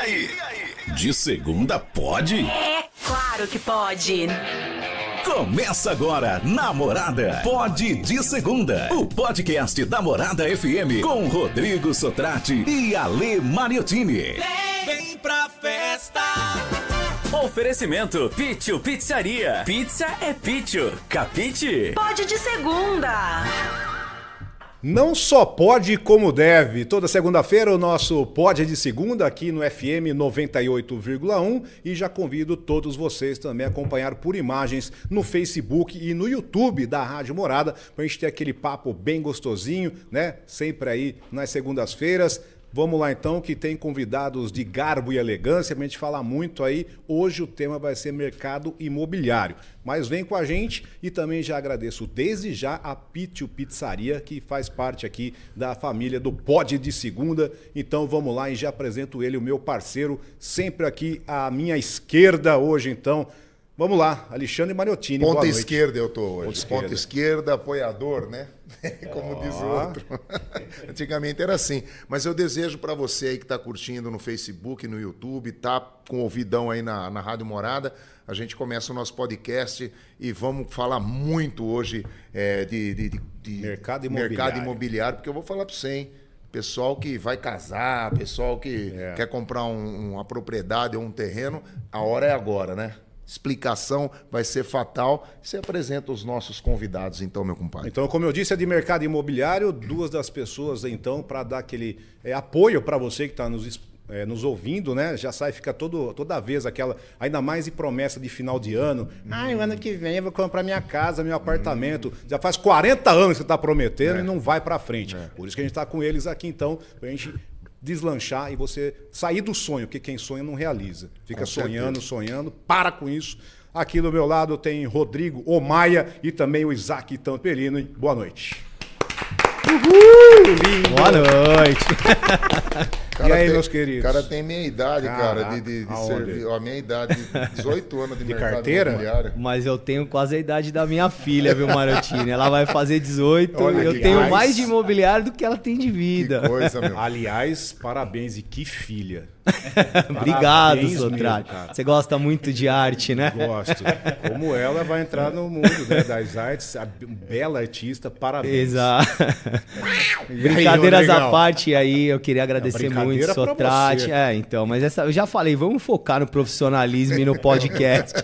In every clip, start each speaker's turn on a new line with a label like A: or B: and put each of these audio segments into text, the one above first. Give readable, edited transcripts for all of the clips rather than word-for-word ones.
A: aí? De segunda pode?
B: É claro que pode.
A: Começa agora, Namorada Pode de Segunda, o podcast da Morada FM com Rodrigo Sotrate e Ale Mariottini.
C: Vem pra festa!
D: Oferecimento Pitio Pizzaria. Pizza é Pitio. Capite?
B: Pode de segunda.
E: Não só pode como deve. Toda segunda-feira o nosso Pode de Segunda aqui no FM 98,1 e já convido todos vocês também a acompanhar por imagens no Facebook e no YouTube da Rádio Morada para a gente ter aquele papo bem gostosinho, né? Sempre aí nas segundas-feiras. Vamos lá então, que tem convidados de garbo e elegância pra gente falar muito aí. Hoje o tema vai ser mercado imobiliário. Mas vem com a gente e também já agradeço desde já a Pitio Pizzaria, que faz parte aqui da família do Pode de Segunda. Então vamos lá e já apresento ele, o meu parceiro, sempre aqui à minha esquerda hoje então. Vamos lá, Alexandre Mariottini.
F: Ponta esquerda eu tô hoje.
E: Ponta
F: esquerda, apoiador, né? Como diz o outro. Antigamente era assim. Mas eu desejo para você aí que está curtindo no Facebook, no YouTube, tá com o ouvidão aí na Rádio Morada, a gente começa o nosso podcast e vamos falar muito hoje de
E: mercado
F: imobiliário, porque eu vou falar para você, hein? Pessoal que vai casar, pessoal que quer comprar uma propriedade ou um terreno, a hora é agora, né? Explicação vai ser fatal. Você apresenta os nossos convidados, então, meu compadre.
E: Então, como eu disse, é de mercado imobiliário, duas das pessoas, então, para dar aquele apoio para você que está nos ouvindo, né? Já sai, fica toda vez aquela, ainda mais de promessa de final de ano. O ano que vem eu vou comprar minha casa, meu apartamento. Já faz 40 anos que você está prometendo e não vai para frente. Por isso que a gente está com eles aqui, então, para a gente deslanchar e você sair do sonho, porque quem sonha não realiza. Fica sonhando, para com isso. Aqui do meu lado tem Rodrigo Omaia e também o Isaac Tampelino. Boa noite.
G: Uhul! Lindo. Boa noite.
E: E aí, meus queridos?
F: O cara tem minha idade, cara, de servir. A minha idade, 18 anos de mercado
E: carteira?
F: Imobiliário.
G: Mas eu tenho quase a idade da minha filha, viu, Mariottini? Ela vai fazer 18
F: Olha,
G: e eu tenho mais de imobiliário do que ela tem de vida.
F: Que coisa, meu.
E: Aliás, parabéns e que filha.
G: Obrigado, Sotrate. Você gosta muito de arte, né?
E: Gosto. Como ela vai entrar no mundo, né, das artes, a bela artista, parabéns.
G: Exato. Brincadeiras à parte aí, eu queria agradecer muito, Sotrate. Então, mas eu já falei, vamos focar no profissionalismo e no podcast.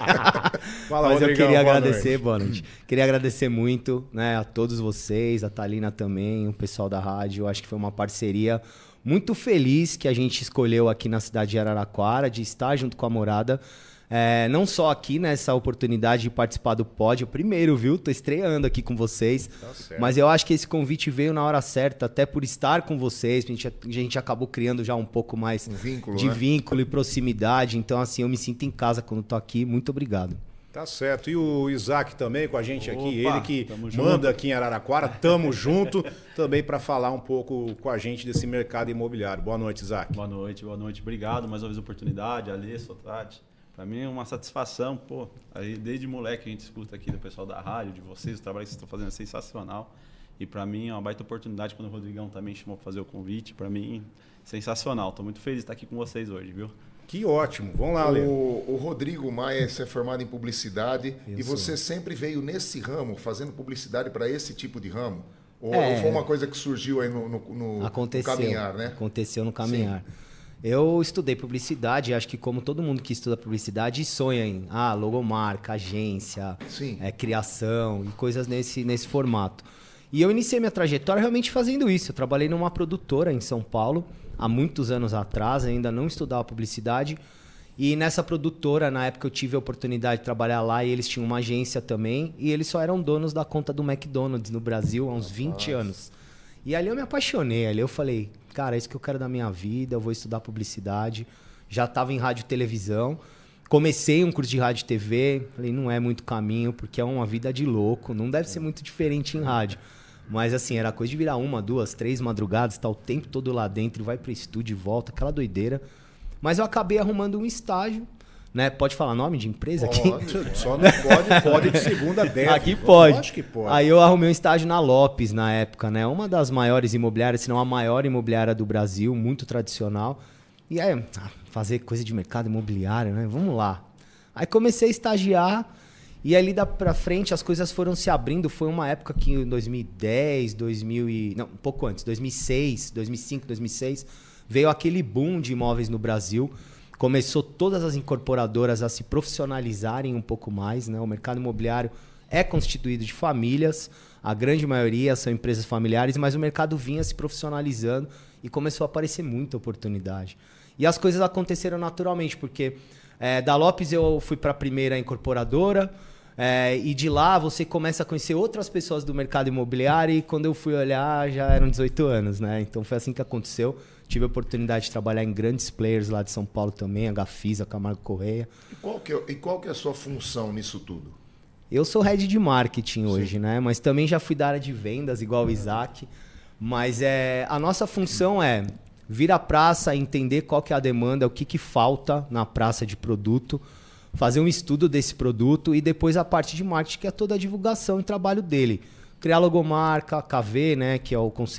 E: Fala,
G: mas
E: Rodrigão,
G: eu queria
E: boa
G: agradecer,
E: noite.
G: boa noite. Queria agradecer muito, né, a todos vocês, a Thalina também, o pessoal da rádio. Eu acho que foi uma parceria muito feliz que a gente escolheu aqui na cidade de Araraquara, de estar junto com a Morada. Não só aqui nessa oportunidade de participar do Pod, o primeiro, viu? Tô estreando aqui com vocês.
E: Tá,
G: mas eu acho que esse convite veio na hora certa, até por estar com vocês. A gente acabou criando já um pouco mais vínculo e proximidade. Então, assim, eu me sinto em casa quando tô aqui. Muito obrigado.
E: Tá certo. E o Isaac também com a gente aqui,
H: Opa,
E: ele que manda
H: junto.
E: aqui em Araraquara, tamo junto, também para falar um pouco com a gente desse mercado imobiliário. Boa noite, Isaac.
H: Boa noite. Obrigado mais uma vez a oportunidade, Ale, Sotrate. Para mim é uma satisfação, pô. Aí desde moleque a gente escuta aqui do pessoal da rádio, de vocês, o trabalho que vocês estão fazendo é sensacional. E para mim é uma baita oportunidade quando o Rodrigão também chamou para fazer o convite. Para mim, sensacional. Tô muito feliz de estar aqui com vocês hoje, viu?
E: Que ótimo. Vamos lá, Ale.
F: O Rodrigo Maia é formado em publicidade e você sempre veio nesse ramo, fazendo publicidade para esse tipo de ramo? Ou foi uma coisa que surgiu aí no caminhar, né?
G: Aconteceu no caminhar. Sim. Eu estudei publicidade, acho que como todo mundo que estuda publicidade sonha em logomarca, agência, criação e coisas nesse formato. E eu iniciei minha trajetória realmente fazendo isso. Eu trabalhei numa produtora em São Paulo, há muitos anos atrás, ainda não estudava publicidade. E nessa produtora, na época eu tive a oportunidade de trabalhar lá e eles tinham uma agência também. E eles só eram donos da conta do McDonald's no Brasil há uns 20 anos. E ali eu me apaixonei, ali eu falei, cara, é isso que eu quero da minha vida, eu vou estudar publicidade. Já estava em rádio e televisão. Comecei um curso de rádio e TV, falei, não é muito caminho, porque é uma vida de louco, não deve ser muito diferente em rádio. Mas assim, era coisa de virar 1, 2, 3 madrugadas, tá o tempo todo lá dentro, vai pro estúdio e volta, aquela doideira. Mas eu acabei arrumando um estágio, né? Pode falar nome de empresa aqui?
E: Só não pode de segunda deve.
G: Aqui pode.
E: Acho que pode.
G: Aí eu arrumei um estágio na Lopes na época, né? Uma das maiores imobiliárias, se não a maior imobiliária do Brasil, muito tradicional. E aí, fazer coisa de mercado imobiliário, né? Vamos lá. Aí comecei a estagiar e ali pra frente as coisas foram se abrindo. Foi uma época que em 2010, um pouco antes, 2006, 2005, 2006, veio aquele boom de imóveis no Brasil. Começou todas as incorporadoras a se profissionalizarem um pouco mais, né? O mercado imobiliário é constituído de famílias, a grande maioria são empresas familiares, mas o mercado vinha se profissionalizando e começou a aparecer muita oportunidade. E as coisas aconteceram naturalmente, porque da Lopes eu fui para a primeira incorporadora, e de lá você começa a conhecer outras pessoas do mercado imobiliário, e quando eu fui olhar já eram 18 anos, né? Então foi assim que aconteceu. Tive a oportunidade de trabalhar em grandes players lá de São Paulo também, a Gafisa, Camargo Correia.
F: E qual que é a sua função nisso tudo?
G: Eu sou head de marketing hoje, né? Mas também já fui da área de vendas, igual o Isaac. Mas a nossa função é vir à praça, entender qual que é a demanda, o que falta na praça de produto, fazer um estudo desse produto e depois a parte de marketing, que é toda a divulgação e trabalho dele. Criar logomarca, KV, né? Que é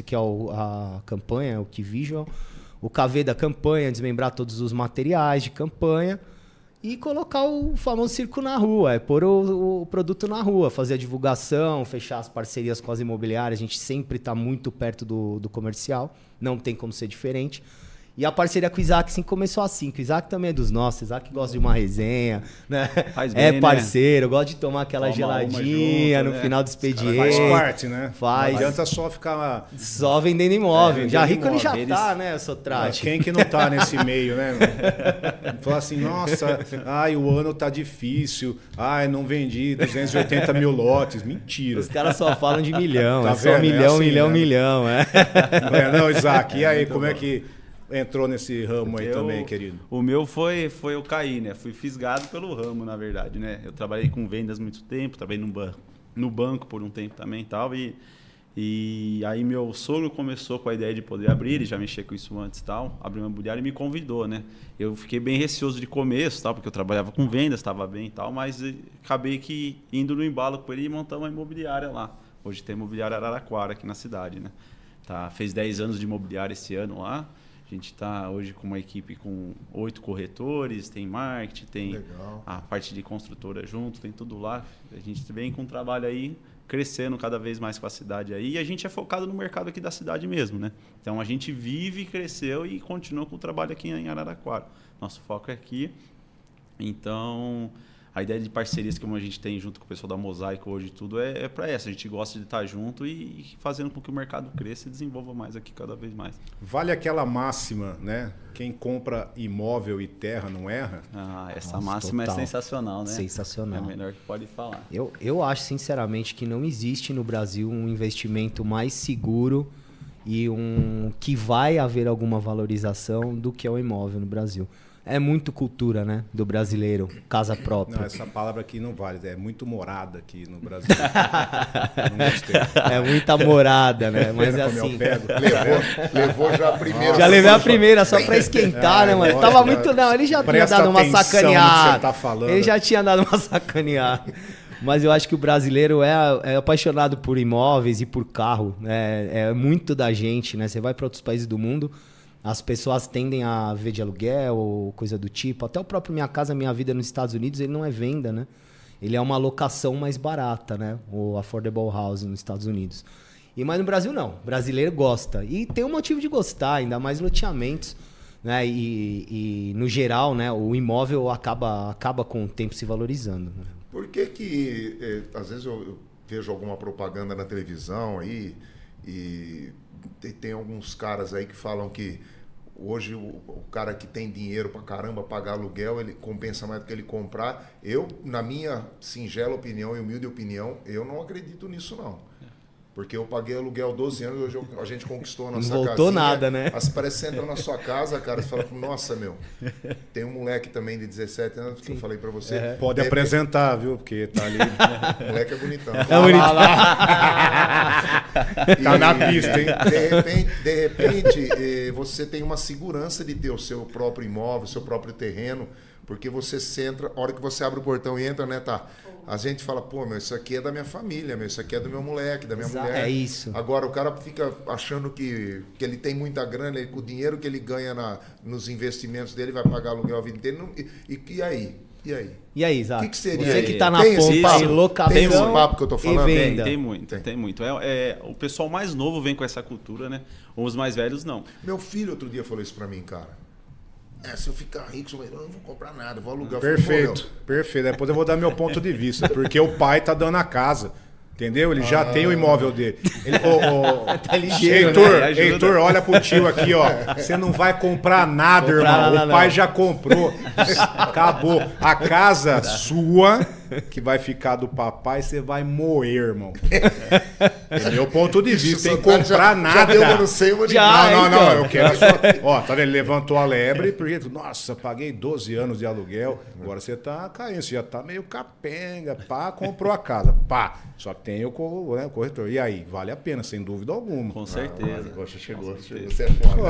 G: a campanha, o Key Visual. O KV da campanha, desmembrar todos os materiais de campanha. E colocar o famoso circo na rua, pôr o produto na rua, fazer a divulgação, fechar as parcerias com as imobiliárias. A gente sempre está muito perto do comercial, não tem como ser diferente. E a parceria com o Isaac sim, começou assim, que o Isaac também é dos nossos, o Isaac gosta de uma resenha, né?
H: Faz bem,
G: parceiro, gosta de tomar aquela geladinha
H: junto,
G: no final do expediente.
E: Faz parte, né?
G: Faz.
E: Não adianta só ficar...
G: Só vendendo imóvel. Já rico
E: imóvel.
G: ele já tá, né, Sotrate?
E: Quem que não tá nesse meio, né? Fala assim, nossa, o ano tá difícil, não vendi 280 mil lotes. Mentira.
G: Os caras só falam de milhão,
E: Tá
G: é só
E: vendo?
G: milhão,
E: assim,
G: milhão,
E: né?
G: milhão.
E: Não é não, Isaac? E aí, como é que entrou nesse ramo aí também, querido?
H: O meu foi eu cair, né? Fui fisgado pelo ramo, na verdade, né? Eu trabalhei com vendas muito tempo, trabalhei no banco por um tempo também e tal. E aí meu sogro começou com a ideia de poder abrir, ele já mexia com isso antes e tal, abriu uma imobiliária e me convidou, né? Eu fiquei bem receoso de começo, tal, porque eu trabalhava com vendas, estava bem e tal, mas acabei que indo no embalo com ele e montamos uma imobiliária lá. Hoje tem imobiliária Araraquara aqui na cidade, né? Fez 10 anos de imobiliária esse ano lá. A gente está hoje com uma equipe com 8 corretores, tem marketing, tem a parte de construtora junto, tem tudo lá. A gente vem com um trabalho aí crescendo cada vez mais com a cidade aí. E a gente é focado no mercado aqui da cidade mesmo, né? Então a gente vive, cresceu e continua com o trabalho aqui em Araraquara. Nosso foco é aqui. Então a ideia de parcerias que a gente tem junto com o pessoal da Mosaico hoje tudo é para essa. A gente gosta de estar junto e fazendo com que o mercado cresça e desenvolva mais aqui cada vez mais.
E: Vale aquela máxima, né? Quem compra imóvel e terra não erra?
H: Essa máxima total. É sensacional, né?
G: Sensacional.
H: É a melhor que pode falar.
G: Eu acho, sinceramente, que não existe no Brasil um investimento mais seguro e que vai haver alguma valorização do que é o imóvel no Brasil. É muito cultura, né? Do brasileiro, casa própria.
E: Não, essa palavra aqui não vale, é muito morada aqui no Brasil. Não gostei.
G: É muita morada, né? Mas é assim.
F: Levou já a primeira.
G: Já levei a primeira só pra esquentar, né, mano? Tava muito. Não, ele já tinha dado uma sacaneada.
E: Tá falando.
G: Ele já tinha dado uma sacaneada. Mas eu acho que o brasileiro é apaixonado por imóveis e por carro. É muito da gente, né? Você vai para outros países do mundo. As pessoas tendem a ver de aluguel ou coisa do tipo. Até o próprio Minha Casa Minha Vida nos Estados Unidos, ele não é venda, né? Ele é uma locação mais barata, né? O affordable housing nos Estados Unidos. Mas no Brasil não. O brasileiro gosta. E tem um motivo de gostar, ainda mais loteamentos. Né? E no geral, né? O imóvel acaba com o tempo se valorizando. Né?
F: Por que às vezes eu vejo alguma propaganda na televisão aí e tem alguns caras aí que falam que hoje o cara que tem dinheiro pra caramba pagar aluguel, ele compensa mais do que ele comprar. Eu, na minha singela opinião e humilde opinião, eu não acredito nisso não. Porque eu paguei aluguel 12 anos, hoje a gente conquistou a nossa casinha.
G: Não voltou nada, né?
F: Parece que você entra na sua casa, cara, você fala, nossa, meu, tem um moleque também de 17 anos que eu falei pra você.
E: Pode apresentar, viu? Porque tá ali.
F: O moleque é bonitão.
G: É bonitão.
E: Tá na pista, hein?
F: De repente, você tem uma segurança de ter o seu próprio imóvel, o seu próprio terreno, porque você entra, a hora que você abre o portão e entra, né, tá? A gente fala, pô, meu, isso aqui é da minha família, meu, isso aqui é do meu moleque, da minha mulher.
G: É isso.
F: Agora, o cara fica achando que ele tem muita grana, com o dinheiro que ele ganha nos investimentos dele, vai pagar aluguel a vida inteira. E aí? E aí?
G: E aí, Isaac?
F: O que seria?
G: Você que tá na
F: Tem esse
G: ponta
F: papo?
G: de locação
F: Tem esse papo que eu tô falando?
G: e venda.
H: Tem muito. O pessoal mais novo vem com essa cultura, né? Os mais velhos não.
F: Meu filho outro dia falou isso pra mim, cara. Se eu ficar rico, eu não vou comprar nada, eu vou alugar.
E: Perfeito, perfeito. Depois eu vou dar meu ponto de vista, porque o pai tá dando a casa. Entendeu? Ele já tem o imóvel dele.
G: Tá ligeiro,
E: Heitor, olha pro tio aqui, ó. Você não vai comprar nada, irmão. O pai já comprou. Acabou. A casa sua, que vai ficar do papai, você vai moer, irmão. É meu ponto de vista. Sem comprar nada.
F: Já deu, eu não sei, eu
E: Não, eu quero só... Ó, tá vendo? Ele levantou a lebre, porque, nossa, paguei 12 anos de aluguel. Agora você tá caindo, você já tá meio capenga. Pá, comprou a casa. Pá. Só tem o corretor. E aí, vale a pena, sem dúvida alguma.
H: Com certeza.
F: Você chegou. Você é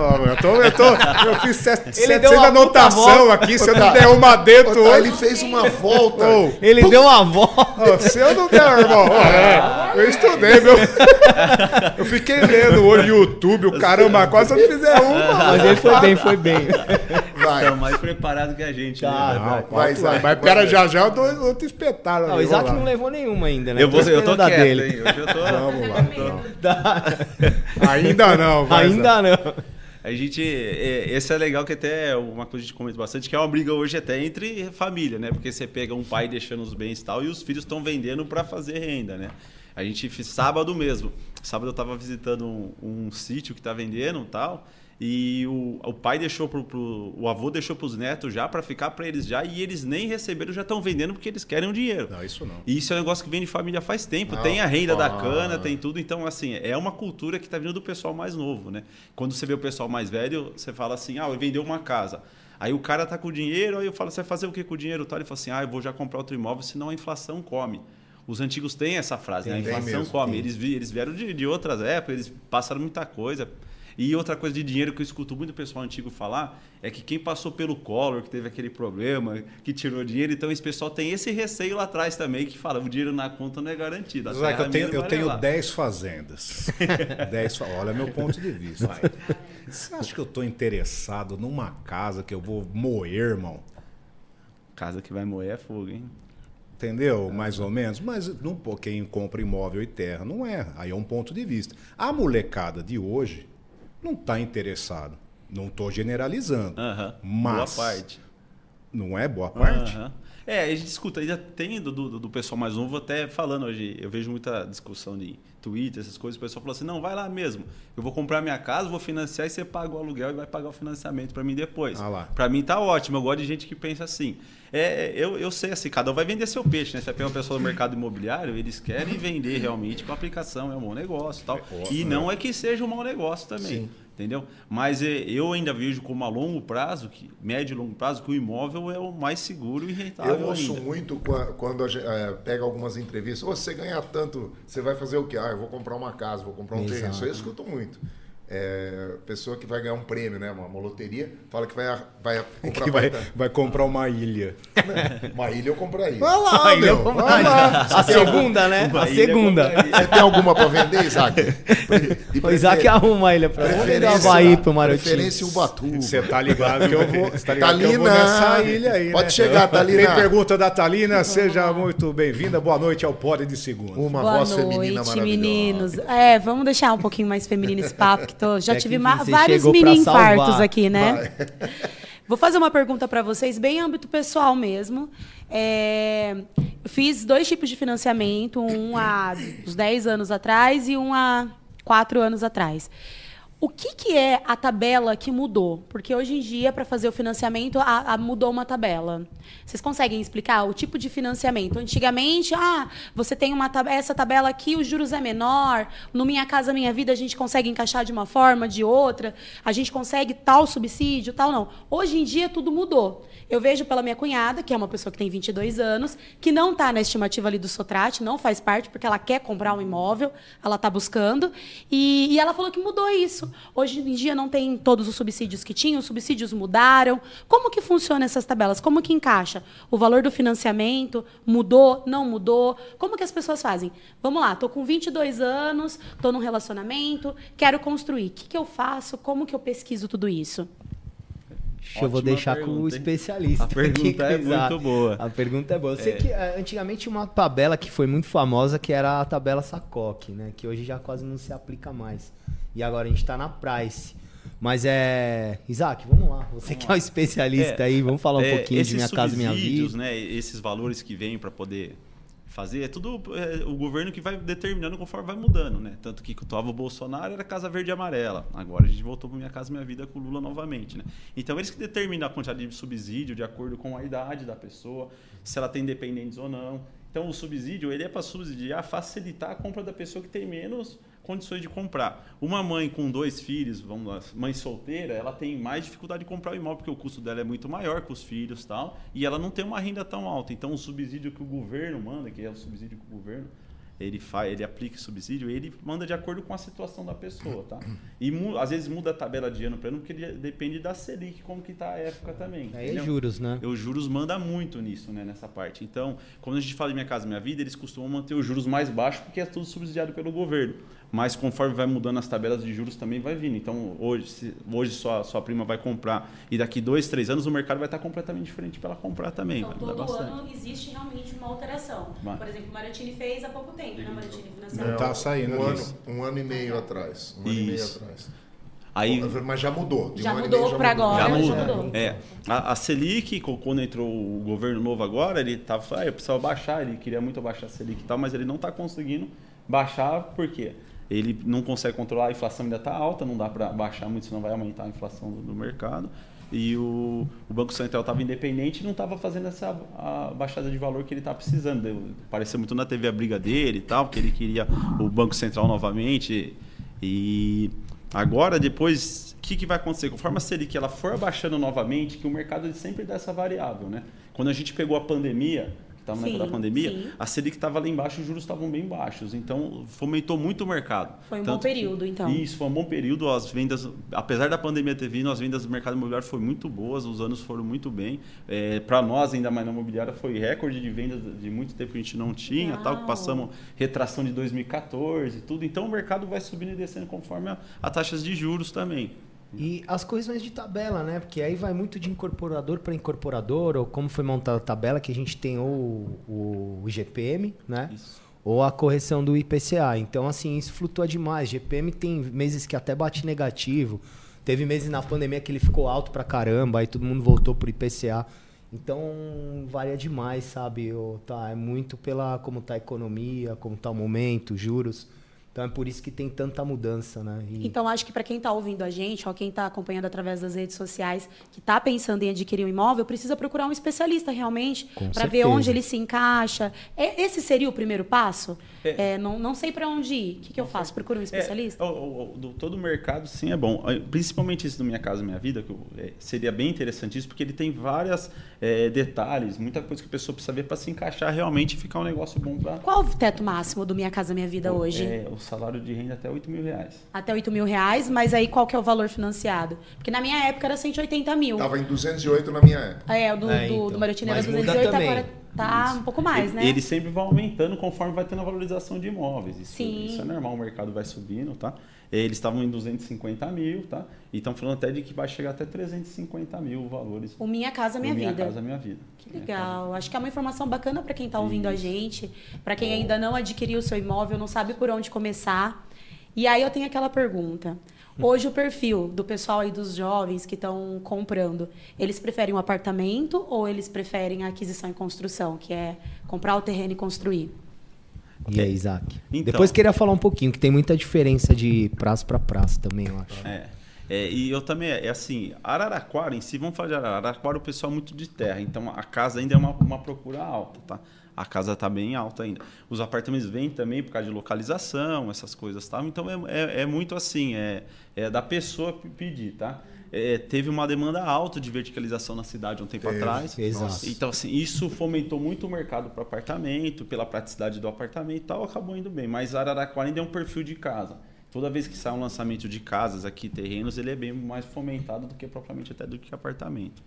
F: foda.
E: Eu fiz 700 anotação aqui, se eu não der uma dentro hoje.
F: Ele fez uma volta.
G: Ele deu uma volta.
E: Se eu não der, irmão. Eu estudei, meu. Eu fiquei lendo hoje no YouTube, o caramba, quase eu não fizer uma.
G: Mas ele foi bem.
F: Vai.
H: Tá mais preparado que a gente.
G: Tá,
H: né?
E: Mas pera, já eu dou outro espetáculo.
G: O Isaac não levou nenhuma ainda, né?
H: Eu tô quieto,
G: dele.
H: hein? Hoje eu tô...
E: Vamos lá. Ainda não.
G: Ainda não.
H: A gente, esse é legal, que até é uma coisa que a gente comenta bastante, que é uma briga hoje até entre família, né? Porque você pega um pai deixando os bens e tal, e os filhos estão vendendo para fazer renda, né? A gente fez sábado mesmo. Sábado eu estava visitando um sítio que está vendendo e tal, e o pai deixou o avô deixou para os netos já, para ficar para eles já, e eles nem receberam, já estão vendendo porque eles querem o dinheiro.
E: Não, isso não.
H: E isso é um negócio que vem de família faz tempo. Tem a renda da cana, tem tudo. Então, assim, é uma cultura que está vindo do pessoal mais novo, né? Quando você vê o pessoal mais velho, você fala assim, ele vendeu uma casa. Aí o cara tá com o dinheiro, aí eu falo, você vai fazer o que com o dinheiro? Ele fala assim, eu vou já comprar outro imóvel, senão a inflação come. Os antigos têm essa frase, né? A inflação come. Eles vieram de outras épocas, eles passaram muita coisa. E outra coisa de dinheiro que eu escuto muito o pessoal antigo falar é que quem passou pelo Collor, que teve aquele problema, que tirou dinheiro, então esse pessoal tem esse receio lá atrás também, que fala, o dinheiro na conta não é garantido.
E: Eu tenho 10 fazendas. Olha meu ponto de vista. Você acha que eu estou interessado numa casa que eu vou moer, irmão?
H: Casa que vai moer é fogo, hein?
E: Entendeu? Mais ou menos. Mas não, quem compra imóvel e terra não é. Aí é um ponto de vista. A molecada de hoje não está interessado. Não estou generalizando. Mas
H: boa parte.
E: Não é boa parte?
H: A gente escuta, ainda tem do pessoal mais novo até falando hoje. Eu vejo muita discussão de Twitter, essas coisas. O pessoal fala assim, não, vai lá mesmo. Eu vou comprar minha casa, vou financiar e você paga o aluguel e vai pagar o financiamento para mim depois. Para mim tá ótimo. Eu gosto de gente que pensa assim. Eu sei assim, cada um vai vender seu peixe, né? Você pega uma pessoa do mercado imobiliário, eles querem vender realmente com a aplicação, é um bom negócio e tal. E não é que seja um mau negócio também. Sim. Entendeu? Mas eu ainda vejo como a longo prazo, médio e longo prazo, que o imóvel é o mais seguro e rentável.
F: Eu ouço muito quando a gente pega algumas entrevistas. Você ganhar tanto, você vai fazer o quê? Eu vou comprar uma casa, vou comprar um terreno. Isso eu escuto muito. Pessoa que vai ganhar um prêmio, né? Uma loteria, fala que vai comprar
E: uma ilha.
F: Uma ilha eu compraria.
E: Vai lá, meu. Vai lá.
G: A segunda, né? A segunda.
F: Você tem alguma para vender, Isaac?
G: O Isaac arruma uma ilha para vender. Havaí pro Marotinho.
F: Preferência Ubatuba.
E: Você tá ligado que eu vou. Talina, nessa ilha aí.
F: Pode chegar, Talina.
E: Tem pergunta da Talina. Seja muito bem-vinda. Boa noite ao Pod de Segunda.
F: Uma voz feminina maravilhosa.
B: Meninos. Vamos deixar um pouquinho mais feminino esse papo, que já tive vários mini infartos aqui, né? Vou fazer uma pergunta para vocês, bem âmbito pessoal mesmo. Eu fiz 2 tipos de financiamento, um há uns 10 anos atrás e um há 4 anos atrás. O que é a tabela que mudou? Porque hoje em dia, para fazer o financiamento, mudou uma tabela. Vocês conseguem explicar o tipo de financiamento? Antigamente, você tem essa tabela aqui, os juros é menor, no Minha Casa Minha Vida a gente consegue encaixar de uma forma, de outra, a gente consegue tal subsídio, tal não. Hoje em dia, tudo mudou. Eu vejo pela minha cunhada, que é uma pessoa que tem 22 anos, que não está na estimativa ali do Sotrate, não faz parte, porque ela quer comprar um imóvel, ela está buscando, e ela falou que mudou isso. Hoje em dia não tem todos os subsídios que tinham, os subsídios mudaram. Como que funcionam essas tabelas? Como que encaixa? O valor do financiamento mudou, não mudou? Como que as pessoas fazem? Vamos lá, estou com 22 anos, estou num relacionamento, quero construir. O que eu faço? Como que eu pesquiso tudo isso?
G: Eu vou deixar com o especialista.
H: A pergunta é muito boa.
G: A pergunta é boa. Eu sei que antigamente uma tabela que foi muito famosa, que era a tabela SACOC, né? Que hoje já quase não se aplica mais. E agora a gente está na Price. Mas Isaac, vamos lá. Você que é um especialista aí, vamos falar um pouquinho de Minha Casa Minha Vida.
H: Né, esses valores que vêm para poder fazer, é tudo o governo que vai determinando conforme vai mudando, né? Tanto que quando o Bolsonaro era Casa Verde e Amarela. Agora a gente voltou para Minha Casa Minha Vida com o Lula novamente, né? Então eles que determinam a quantidade de subsídio de acordo com a idade da pessoa, se ela tem dependentes ou não. Então o subsídio ele é para subsidiar, facilitar a compra da pessoa que tem menos condições de comprar. Uma mãe com 2 filhos, vamos lá, mãe solteira, ela tem mais dificuldade de comprar o imóvel porque o custo dela é muito maior com os filhos e tal, e ela não tem uma renda tão alta. Então o subsídio que o governo manda, que é o subsídio que o governo ele aplica subsídio, ele manda de acordo com a situação da pessoa, tá? E às vezes muda a tabela de ano para ano, porque ele depende da Selic, como que tá a época também.
G: Aí é juros, né?
H: Os juros manda muito nisso, né, nessa parte. Então, quando a gente fala de Minha Casa Minha Vida, eles costumam manter os juros mais baixos, porque é tudo subsidiado pelo governo. Mas conforme vai mudando as tabelas de juros também vai vindo. Então, hoje sua prima vai comprar e daqui 2, 3 anos o mercado vai estar completamente diferente para ela comprar também.
B: Então, todo ano existe realmente uma alteração. Por exemplo, o Maratini fez há pouco tempo, né? Maratini financiou.
E: Não está saindo
F: um ano e meio atrás.
H: Aí,
F: mas já mudou.
B: Já mudou para agora.
H: Já mudou. A Selic, quando entrou o governo novo agora, ele estava falando, eu precisava baixar, ele queria muito baixar a Selic e tal, mas ele não está conseguindo baixar, por quê? Ele não consegue controlar, a inflação ainda está alta, não dá para baixar muito, senão vai aumentar a inflação do mercado. E o Banco Central estava independente e não estava fazendo a baixada de valor que ele estava precisando. Pareceu muito na TV a briga dele e tal, porque ele queria o Banco Central novamente. E agora, depois, o que vai acontecer? Conforme a Selic ela for abaixando novamente, que o mercado ele sempre dá essa variável, né? Quando a gente pegou a pandemia, estava na época da pandemia, a Selic estava lá embaixo, os juros estavam bem baixos. Então, fomentou muito o mercado.
B: Foi um bom período, então.
H: Isso, foi um bom período. As vendas, apesar da pandemia ter vindo, as vendas do mercado imobiliário foram muito boas, os anos foram muito bem. Para nós, ainda mais na imobiliária, foi recorde de vendas de muito tempo que a gente não tinha, tal, que passamos retração de 2014 e tudo. Então, o mercado vai subindo e descendo conforme as taxas de juros também.
G: E as correções de tabela, né? Porque aí vai muito de incorporador para incorporador, ou como foi montada a tabela, que a gente tem ou o IGPM, né? Isso. Ou a correção do IPCA. Então, assim, isso flutua demais. GPM tem meses que até bate negativo. Teve meses na pandemia que ele ficou alto pra caramba, aí todo mundo voltou pro IPCA. Então, varia demais, sabe? É muito pela como tá a economia, como tá o momento, juros. Então é por isso que tem tanta mudança, né?
B: Então acho que para quem está ouvindo a gente, ou quem está acompanhando através das redes sociais, que está pensando em adquirir um imóvel, precisa procurar um especialista realmente para ver onde ele se encaixa. Esse seria o primeiro passo? Não sei para onde ir. O que eu faço? Procuro um especialista?
H: Todo o mercado, sim, é bom. Principalmente esse do Minha Casa Minha Vida, que seria bem interessante isso, porque ele tem vários detalhes, muita coisa que a pessoa precisa ver para se encaixar realmente e ficar um negócio bom para...
B: Qual o teto máximo do Minha Casa Minha Vida hoje?
H: O salário de renda até R$8.000.
B: Até R$8.000, mas aí qual que é o valor financiado? Porque na minha época era 180 mil.
F: Estava em 208 na minha época.
B: Do Maratini era 208, agora tá um pouco mais, né?
H: Ele sempre vai aumentando conforme vai tendo a valorização de imóveis. Isso é normal, o mercado vai subindo, tá? Eles estavam em 250 mil, tá? E estão falando até de que vai chegar até 350 mil valores.
B: O Minha Casa Minha Vida.
H: Minha Casa Minha Vida.
B: Que legal. Acho que é uma informação bacana para quem está ouvindo a gente, para quem ainda não adquiriu o seu imóvel, não sabe por onde começar. E aí eu tenho aquela pergunta. Hoje o perfil do pessoal aí dos jovens que estão comprando, eles preferem um apartamento ou eles preferem a aquisição e construção, que é comprar o terreno e construir?
G: E aí, Isaac? Então, depois queria falar um pouquinho, que tem muita diferença de praça para praça também, eu acho.
H: E eu também, assim, Araraquara em si, vamos falar de Araraquara, o pessoal é muito de terra, então a casa ainda é uma procura alta, tá? A casa tá bem alta ainda. Os apartamentos vêm também por causa de localização, essas coisas, tá? Então é muito assim, é da pessoa pedir, tá? Teve uma demanda alta de verticalização na cidade um tempo atrás.
G: Exato.
H: Então, assim, isso fomentou muito o mercado para apartamento, pela praticidade do apartamento e tal, acabou indo bem. Mas Araraquara ainda é um perfil de casa. Toda vez que sai um lançamento de casas aqui, terrenos, ele é bem mais fomentado do que propriamente até do que apartamento.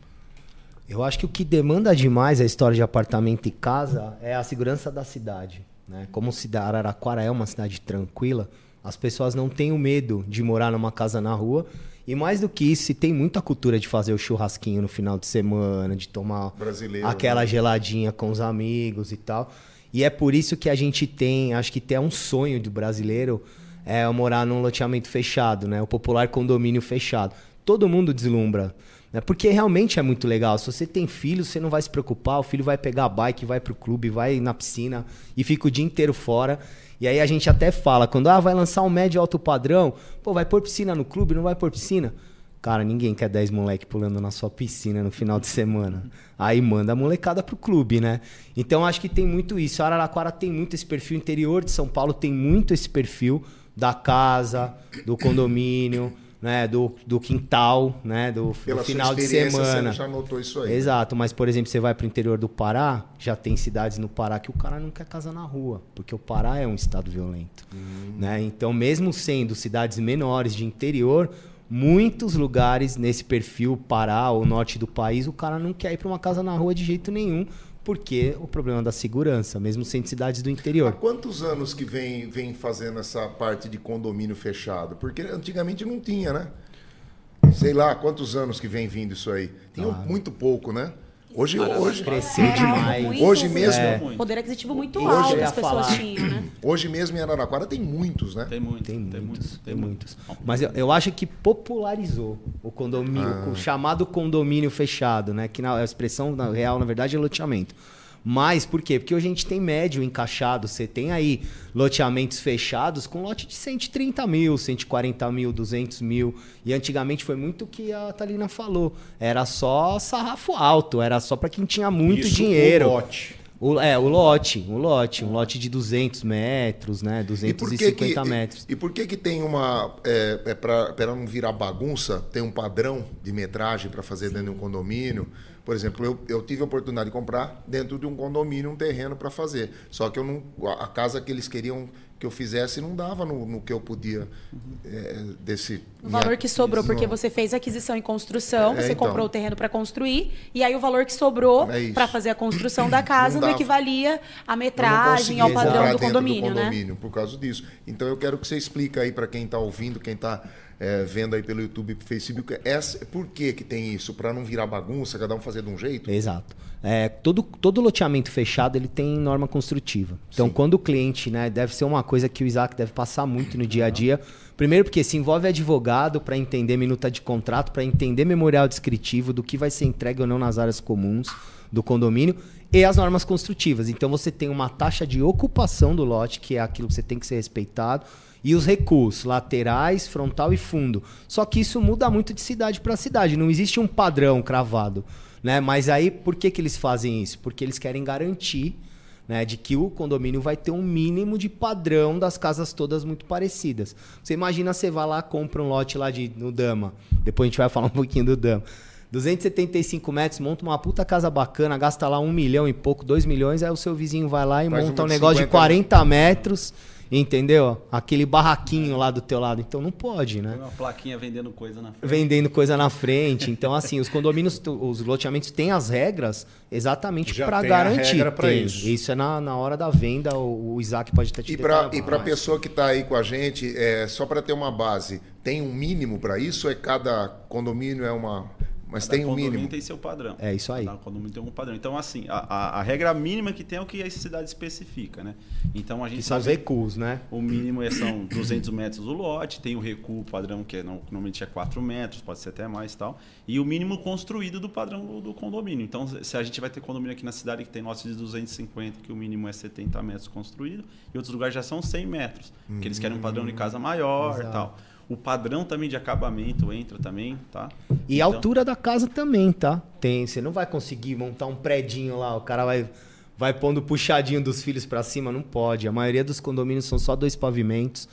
G: Eu acho que o que demanda demais a história de apartamento e casa é a segurança da cidade, né? Como Araraquara é uma cidade tranquila, as pessoas não têm o medo de morar numa casa na rua. E mais do que isso, se tem muita cultura de fazer o churrasquinho no final de semana, de tomar aquela geladinha com os amigos e tal. E é por isso que a gente tem, acho que tem um sonho do brasileiro, morar num loteamento fechado, né? O popular condomínio fechado. Todo mundo deslumbra, né? Porque realmente é muito legal. Se você tem filho, você não vai se preocupar, o filho vai pegar a bike, vai pro clube, vai na piscina e fica o dia inteiro fora. E aí a gente até fala, quando vai lançar um médio alto padrão, vai pôr piscina no clube, não vai pôr piscina? Cara, ninguém quer 10 moleque pulando na sua piscina no final de semana. Aí manda a molecada pro clube, né? Então acho que tem muito isso. A Araraquara tem muito esse perfil, o interior de São Paulo tem muito esse perfil da casa, do condomínio, né, do quintal, né, do final de semana.
F: Você já notou isso aí.
G: Exato, mas por exemplo, você vai para o interior do Pará, já tem cidades no Pará que o cara não quer casa na rua, porque o Pará é um estado violento, né? Então, mesmo sendo cidades menores de interior, muitos lugares nesse perfil Pará ou norte do país, o cara não quer ir para uma casa na rua de jeito nenhum, porque o problema da segurança, mesmo sendo cidades do interior.
F: Há quantos anos que vem fazendo essa parte de condomínio fechado? Porque antigamente não tinha, né? Sei lá, quantos anos que vem vindo isso aí? Tinha muito pouco, né? Hoje
G: cresceu demais.
F: Hoje mesmo.
B: Poder aquisitivo muito alto as pessoas tinham, né?
F: Hoje mesmo em Araraquara tem muitos, né?
H: Tem muitos.
G: Mas eu acho que popularizou o condomínio, o chamado condomínio fechado, né? Que a expressão real, na verdade, é loteamento. Mas por quê? Porque hoje a gente tem médio encaixado. Você tem aí loteamentos fechados com lote de 130 mil, 140 mil, 200 mil. E antigamente foi muito o que a Thalina falou. Era só sarrafo alto, era só para quem tinha muito dinheiro. O lote. Um lote de 200 metros, né? 250 metros.
F: E por que tem uma... para não virar bagunça, tem um padrão de metragem para fazer dentro de um condomínio? Por exemplo, eu tive a oportunidade de comprar dentro de um condomínio um terreno para fazer. Só que a casa que eles queriam que eu fizesse não dava no que eu podia
B: o valor que sobrou, porque você fez a aquisição e construção, você comprou o terreno para construir, e aí o valor que sobrou para fazer a construção da casa não equivalia à metragem, ao padrão do condomínio, né?
F: Por causa disso. Então eu quero que você explique aí para quem está ouvindo, quem está vendo aí pelo YouTube e Facebook, por que tem isso? Para não virar bagunça, cada um fazer de um jeito?
G: Exato. Todo loteamento fechado ele tem norma construtiva. Então, quando o cliente, né, deve ser uma coisa que o Isaac deve passar muito no dia a dia. Primeiro porque se envolve advogado para entender minuta de contrato, para entender memorial descritivo do que vai ser entregue ou não nas áreas comuns do condomínio e as normas construtivas. Então, você tem uma taxa de ocupação do lote, que é aquilo que você tem que ser respeitado, e os recuos laterais, frontal e fundo. Só que isso muda muito de cidade para cidade. Não existe um padrão cravado, né? Mas aí, por que eles fazem isso? Porque eles querem garantir, né, de que o condomínio vai ter um mínimo de padrão das casas todas muito parecidas. Você imagina, você vai lá, compra um lote lá no Dama. Depois a gente vai falar um pouquinho do Dama. 275 metros, monta uma puta casa bacana, gasta lá 1 milhão e pouco, 2 milhões, aí o seu vizinho vai lá e monta um negócio de 40 metros... Entendeu? Aquele barraquinho lá do teu lado. Então não pode, né?
H: Tem uma plaquinha vendendo coisa na frente.
G: Vendendo coisa na frente. Então, assim, os condomínios, os loteamentos têm as regras exatamente para garantir. Isso é na hora da venda, o Isaac pode até te
F: E para a pessoa que está aí com a gente, só para ter uma base, tem um mínimo para isso? Cada condomínio é Mas tem um mínimo.
H: Tem seu padrão.
G: É isso aí.
H: Cada condomínio tem um padrão. Então, assim, a regra mínima que tem é o que a cidade especifica, né? Então, a gente
G: são os recuos, né?
H: O mínimo são 200 metros o lote, tem o recuo padrão, que normalmente é 4 metros, pode ser até mais e tal. E o mínimo construído do padrão do condomínio. Então, se a gente vai ter condomínio aqui na cidade que tem lote de 250, que o mínimo é 70 metros construído, e outros lugares já são 100 metros, porque eles querem um padrão de casa maior e tal. O padrão também de acabamento entra também, tá?
G: E a altura da casa também, tá? Você não vai conseguir montar um predinho lá, o cara vai pondo puxadinho dos filhos para cima, não pode. A maioria dos condomínios são só 2 pavimentos.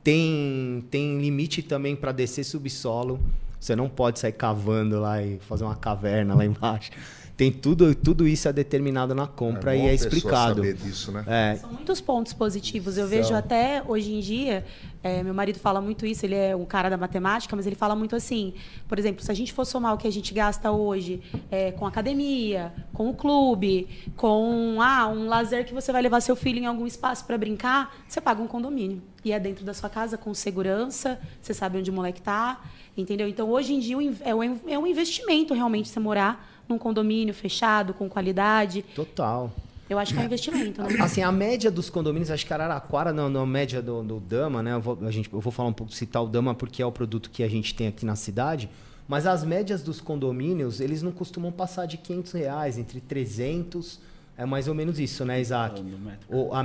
G: Tem limite também para descer subsolo. Você não pode sair cavando lá e fazer uma caverna lá embaixo. Tem tudo isso é determinado na compra e é explicado.
F: Saber disso, né?
B: São muitos pontos positivos. Eu vejo até hoje em dia, meu marido fala muito isso, ele é um cara da matemática, mas ele fala muito assim, por exemplo, se a gente for somar o que a gente gasta hoje com academia, com o clube, com um lazer que você vai levar seu filho em algum espaço para brincar, você paga um condomínio. E é dentro da sua casa, com segurança, você sabe onde o moleque está, entendeu? Então, hoje em dia, é um investimento realmente você morar num condomínio fechado, com qualidade.
G: Total.
B: Eu acho que é um investimento, né?
G: Assim, a média dos condomínios, acho que Araraquara, na média do Dama, né? Eu vou falar um pouco, citar o Dama, porque é o produto que a gente tem aqui na cidade. Mas as médias dos condomínios, eles não costumam passar de R$500, entre 300... É mais ou menos isso, né, Isaac? O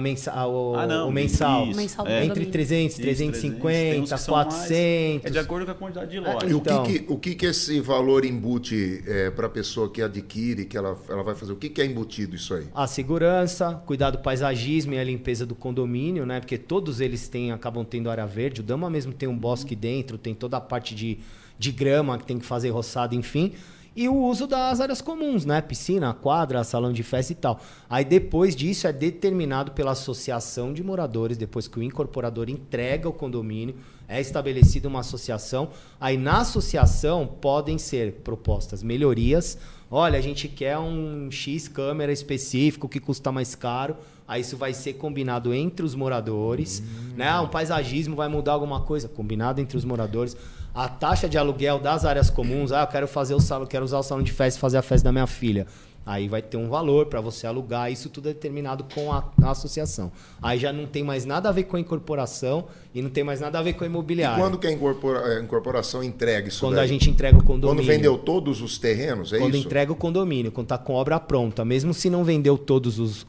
G: mensal.
B: O mensal
G: entre 300, 350, 400.
H: É de acordo com a quantidade de lojas.
F: E o que esse valor embute para a pessoa que adquire, que ela vai fazer? O que é embutido isso aí?
G: A segurança, cuidado do paisagismo e a limpeza do condomínio, né? Porque todos eles acabam tendo área verde. O Dama mesmo tem um bosque dentro, tem toda a parte de grama que tem que fazer roçado, enfim. E o uso das áreas comuns, né? Piscina, quadra, salão de festa e tal. Aí depois disso é determinado pela associação de moradores, depois que o incorporador entrega o condomínio, é estabelecida uma associação. Aí na associação podem ser propostas melhorias. Olha, a gente quer um X câmera específico que custa mais caro. Aí isso vai ser combinado entre os moradores. Né? Um paisagismo vai mudar alguma coisa, combinado entre os moradores. A taxa de aluguel das áreas comuns, eu quero usar o salão de festa e fazer a festa da minha filha. Aí vai ter um valor para você alugar, isso tudo é determinado com a associação. Aí já não tem mais nada a ver com a incorporação e não tem mais nada a ver com a imobiliária.
F: E quando que a incorporação entrega isso?
G: Quando a gente entrega o condomínio.
F: Quando vendeu todos os terrenos, é
G: quando
F: isso?
G: Quando entrega o condomínio, quando está com obra pronta. Mesmo se não vendeu todos os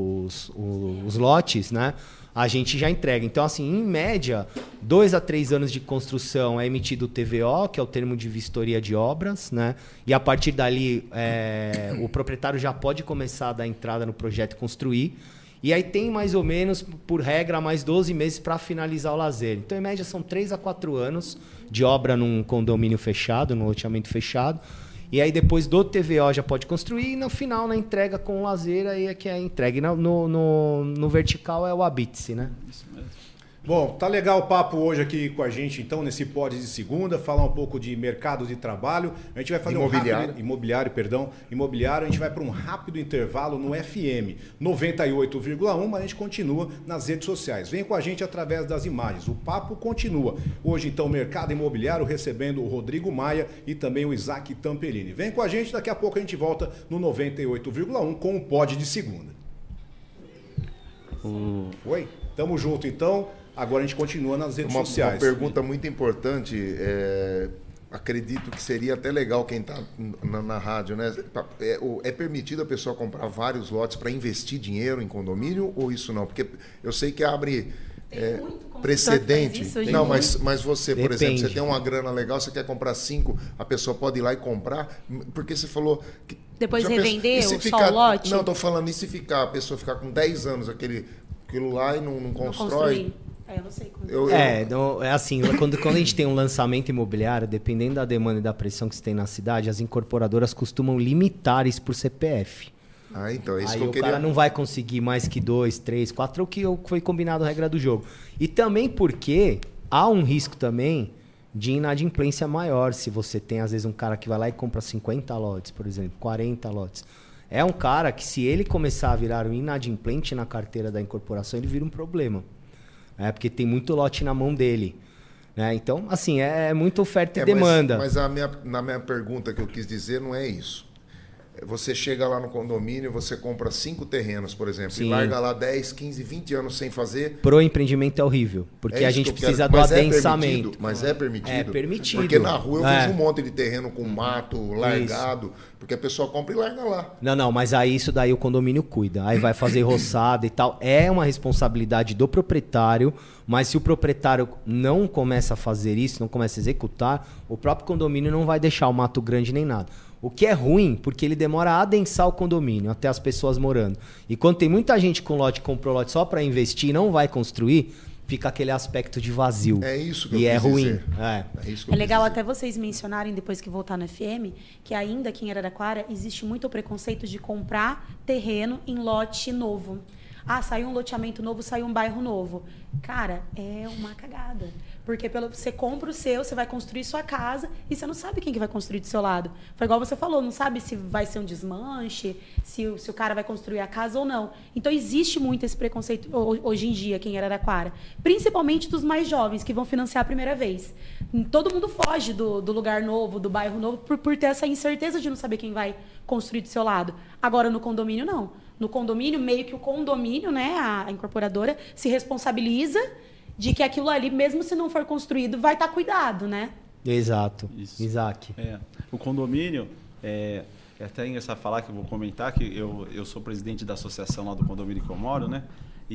G: lotes, né? A gente já entrega. Então, assim, em média, 2 a 3 anos de construção é emitido o TVO, que é o termo de vistoria de obras, né? E a partir dali, o proprietário já pode começar a dar entrada no projeto e construir. E aí tem mais ou menos, por regra, mais 12 meses para finalizar o lazer. Então, em média, são 3 a 4 anos de obra num condomínio fechado, num loteamento fechado. E aí depois do TVO já pode construir e no final, na entrega com o lazer, aí é que é entregue. No vertical é o habite-se, né?
H: Isso mesmo.
E: Bom, tá legal o papo hoje aqui com a gente, então, nesse Pod de Segunda, falar um pouco de mercado de trabalho. A gente vai fazer imobiliário, a gente vai para um rápido intervalo no FM 98,1, mas a gente continua nas redes sociais. Vem com a gente através das imagens. O papo continua. Hoje, então, mercado imobiliário recebendo o Rodrigo Maia e também o Isaac Tampellini. Vem com a gente, daqui a pouco a gente volta no 98,1 com o Pod de Segunda. Oi? Tamo junto, então. Agora a gente continua nas redes sociais.
F: Uma pergunta muito importante, acredito que seria até legal quem está na rádio, né? É permitido a pessoa comprar vários lotes para investir dinheiro em condomínio ou isso não? Porque eu sei que abre precedente. Não, mas você, por exemplo, você tem uma grana legal, você quer comprar 5, a pessoa pode ir lá e comprar, porque você falou que...
B: Depois revender só o lote?
F: Não, estou falando, e se a pessoa ficar com 10 anos aquilo lá e não constrói...
B: Eu não sei como.
G: É assim, quando a gente tem um lançamento imobiliário, dependendo da demanda e da pressão que se tem na cidade, as incorporadoras costumam limitar isso por CPF.
F: Então é isso
G: aí
F: que eu queria.
G: O cara não vai conseguir mais que 2, 3, 4, o que foi combinado a regra do jogo. E também porque há um risco também de inadimplência maior, se você tem, às vezes, um cara que vai lá e compra 50 lotes, por exemplo, 40 lotes. É um cara que, se ele começar a virar um inadimplente na carteira da incorporação, ele vira um problema. Porque tem muito lote na mão dele. Né? Então, assim, é muita oferta e demanda.
F: Mas na minha pergunta que eu quis dizer não é isso. Você chega lá no condomínio, você compra 5 terrenos, por exemplo, e larga lá 10, 15, 20 anos sem fazer.
G: Pro empreendimento é horrível, porque a gente precisa do adensamento.
F: Mas é permitido?
G: É permitido.
F: Porque na rua eu vejo um monte de terreno com mato largado, porque a pessoa compra e larga lá.
G: Não, mas aí isso daí o condomínio cuida. Aí vai fazer roçada e tal. É uma responsabilidade do proprietário, mas se o proprietário não começa a fazer isso, não começa a executar, o próprio condomínio não vai deixar o mato grande nem nada. O que é ruim, porque ele demora a adensar o condomínio, até as pessoas morando. E quando tem muita gente com lote, comprou lote só para investir e não vai construir, fica aquele aspecto de vazio.
F: É isso que eu
G: quis dizer. E é ruim.
F: É
B: legal até vocês mencionarem, depois que voltar no FM, que ainda aqui em Araraquara existe muito o preconceito de comprar terreno em lote novo. Saiu um loteamento novo, saiu um bairro novo. Cara, é uma cagada. Porque você compra o seu, você vai construir sua casa e você não sabe quem que vai construir do seu lado. Foi igual você falou, não sabe se vai ser um desmanche, se o cara vai construir a casa ou não. Então existe muito esse preconceito hoje em dia aqui em Araraquara. Principalmente dos mais jovens que vão financiar a primeira vez. Todo mundo foge do lugar novo, do bairro novo, por ter essa incerteza de não saber quem vai construir do seu lado. Agora no condomínio, não. No condomínio, meio que o condomínio, né, a incorporadora, se responsabiliza de que aquilo ali, mesmo se não for construído, vai estar cuidado, né?
G: Exato. Isso. Isaac.
H: O condomínio, é até engraçado falar, que eu vou comentar, que eu sou presidente da associação lá do condomínio que eu moro, né?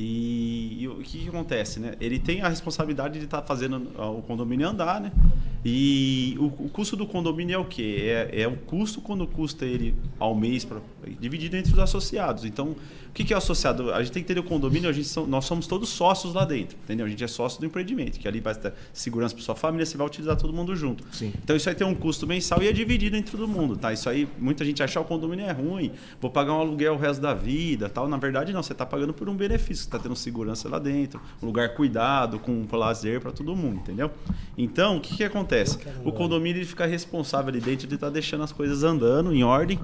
H: E o que acontece, né? Ele tem a responsabilidade de estar fazendo o condomínio andar, né? E o custo do condomínio é o quê? É o custo quando custa ele ao mês, dividido entre os associados. Então, o que é o associado? A gente tem que ter o condomínio, nós somos todos sócios lá dentro, entendeu? A gente é sócio do empreendimento, que ali vai ter segurança para sua família, você vai utilizar todo mundo junto.
F: Sim.
H: Então, isso aí tem um custo mensal e é dividido entre todo mundo, tá? Isso aí, muita gente acha que o condomínio é ruim, vou pagar um aluguel o resto da vida, tal. Na verdade, não, você está pagando por um benefício, você está tendo segurança lá dentro, um lugar cuidado, com lazer para todo mundo, entendeu? Então, o que acontece? O condomínio ele fica responsável ali dentro de estar deixando as coisas andando em ordem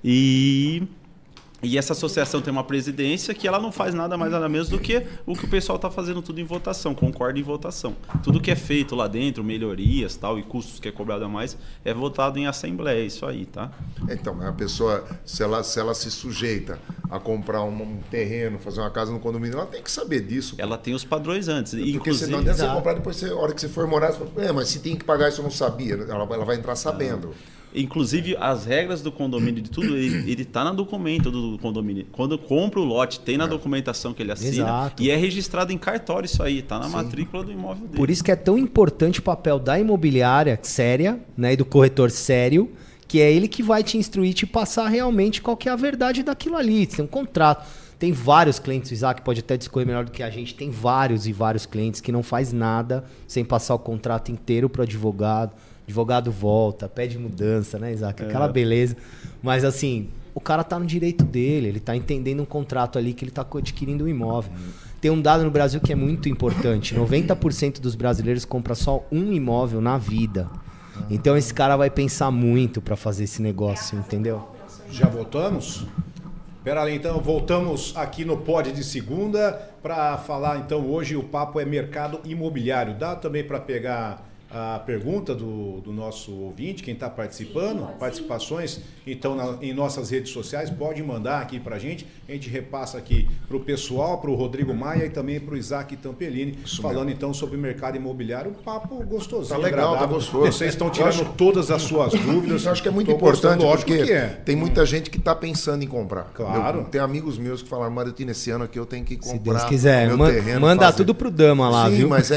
H: e essa associação tem uma presidência que ela não faz nada mais nada menos do que o que o pessoal está fazendo tudo em votação, concorda em votação. Tudo que é feito lá dentro, melhorias tal, e custos que é cobrado a mais, é votado em assembleia, isso aí, tá?
F: Então, a pessoa, se ela se sujeita a comprar um terreno, fazer uma casa no condomínio, ela tem que saber disso.
H: Ela tem os padrões antes.
F: Porque inclusive, senão você comprar depois, a hora que você for morar, você fala, mas se tem que pagar isso eu não sabia. Ela vai entrar sabendo.
H: Inclusive, as regras do condomínio de tudo, ele tá no documento do condomínio. Quando compra o lote, tem na documentação que ele assina.
G: Exato.
H: E é registrado em cartório isso aí, tá na matrícula do imóvel dele.
G: Por isso que é tão importante o papel da imobiliária séria, né, e do corretor sério, que é ele que vai te instruir, te passar realmente qual que é a verdade daquilo ali. Tem um contrato. Tem vários clientes, o Isaac pode até discorrer melhor do que a gente, tem vários e vários clientes que não faz nada sem passar o contrato inteiro para o advogado. O advogado volta, pede mudança, né, Isaac? Aquela beleza. Mas assim, o cara tá no direito dele, ele tá entendendo um contrato ali que ele tá adquirindo um imóvel. Tem um dado no Brasil que é muito importante, 90% dos brasileiros compram só um imóvel na vida. Então esse cara vai pensar muito para fazer esse negócio, entendeu?
E: Já voltamos? Pera aí, então, voltamos aqui no Pod de Segunda para falar, então, hoje o papo é mercado imobiliário. Dá também para pegar a pergunta do nosso ouvinte, quem está participando, participações, então, em nossas redes sociais, pode mandar aqui para a gente repassa aqui para o pessoal, para o Rodrigo Maia e também para o Isaac Tampellini, falando então sobre o mercado imobiliário, um papo gostosinho,
F: tá legal,
E: agradável.
F: Tá gostoso.
E: Vocês estão tirando todas as suas dúvidas.
F: Eu acho que é muito importante, porque tem muita gente que está pensando em comprar.
E: Claro.
F: Tem amigos meus que falaram, Mariottini, esse ano aqui eu tenho que comprar.
G: Se Deus quiser,
F: meu terreno,
G: manda tudo pro Dama lá,
F: sim,
G: viu?
F: Mas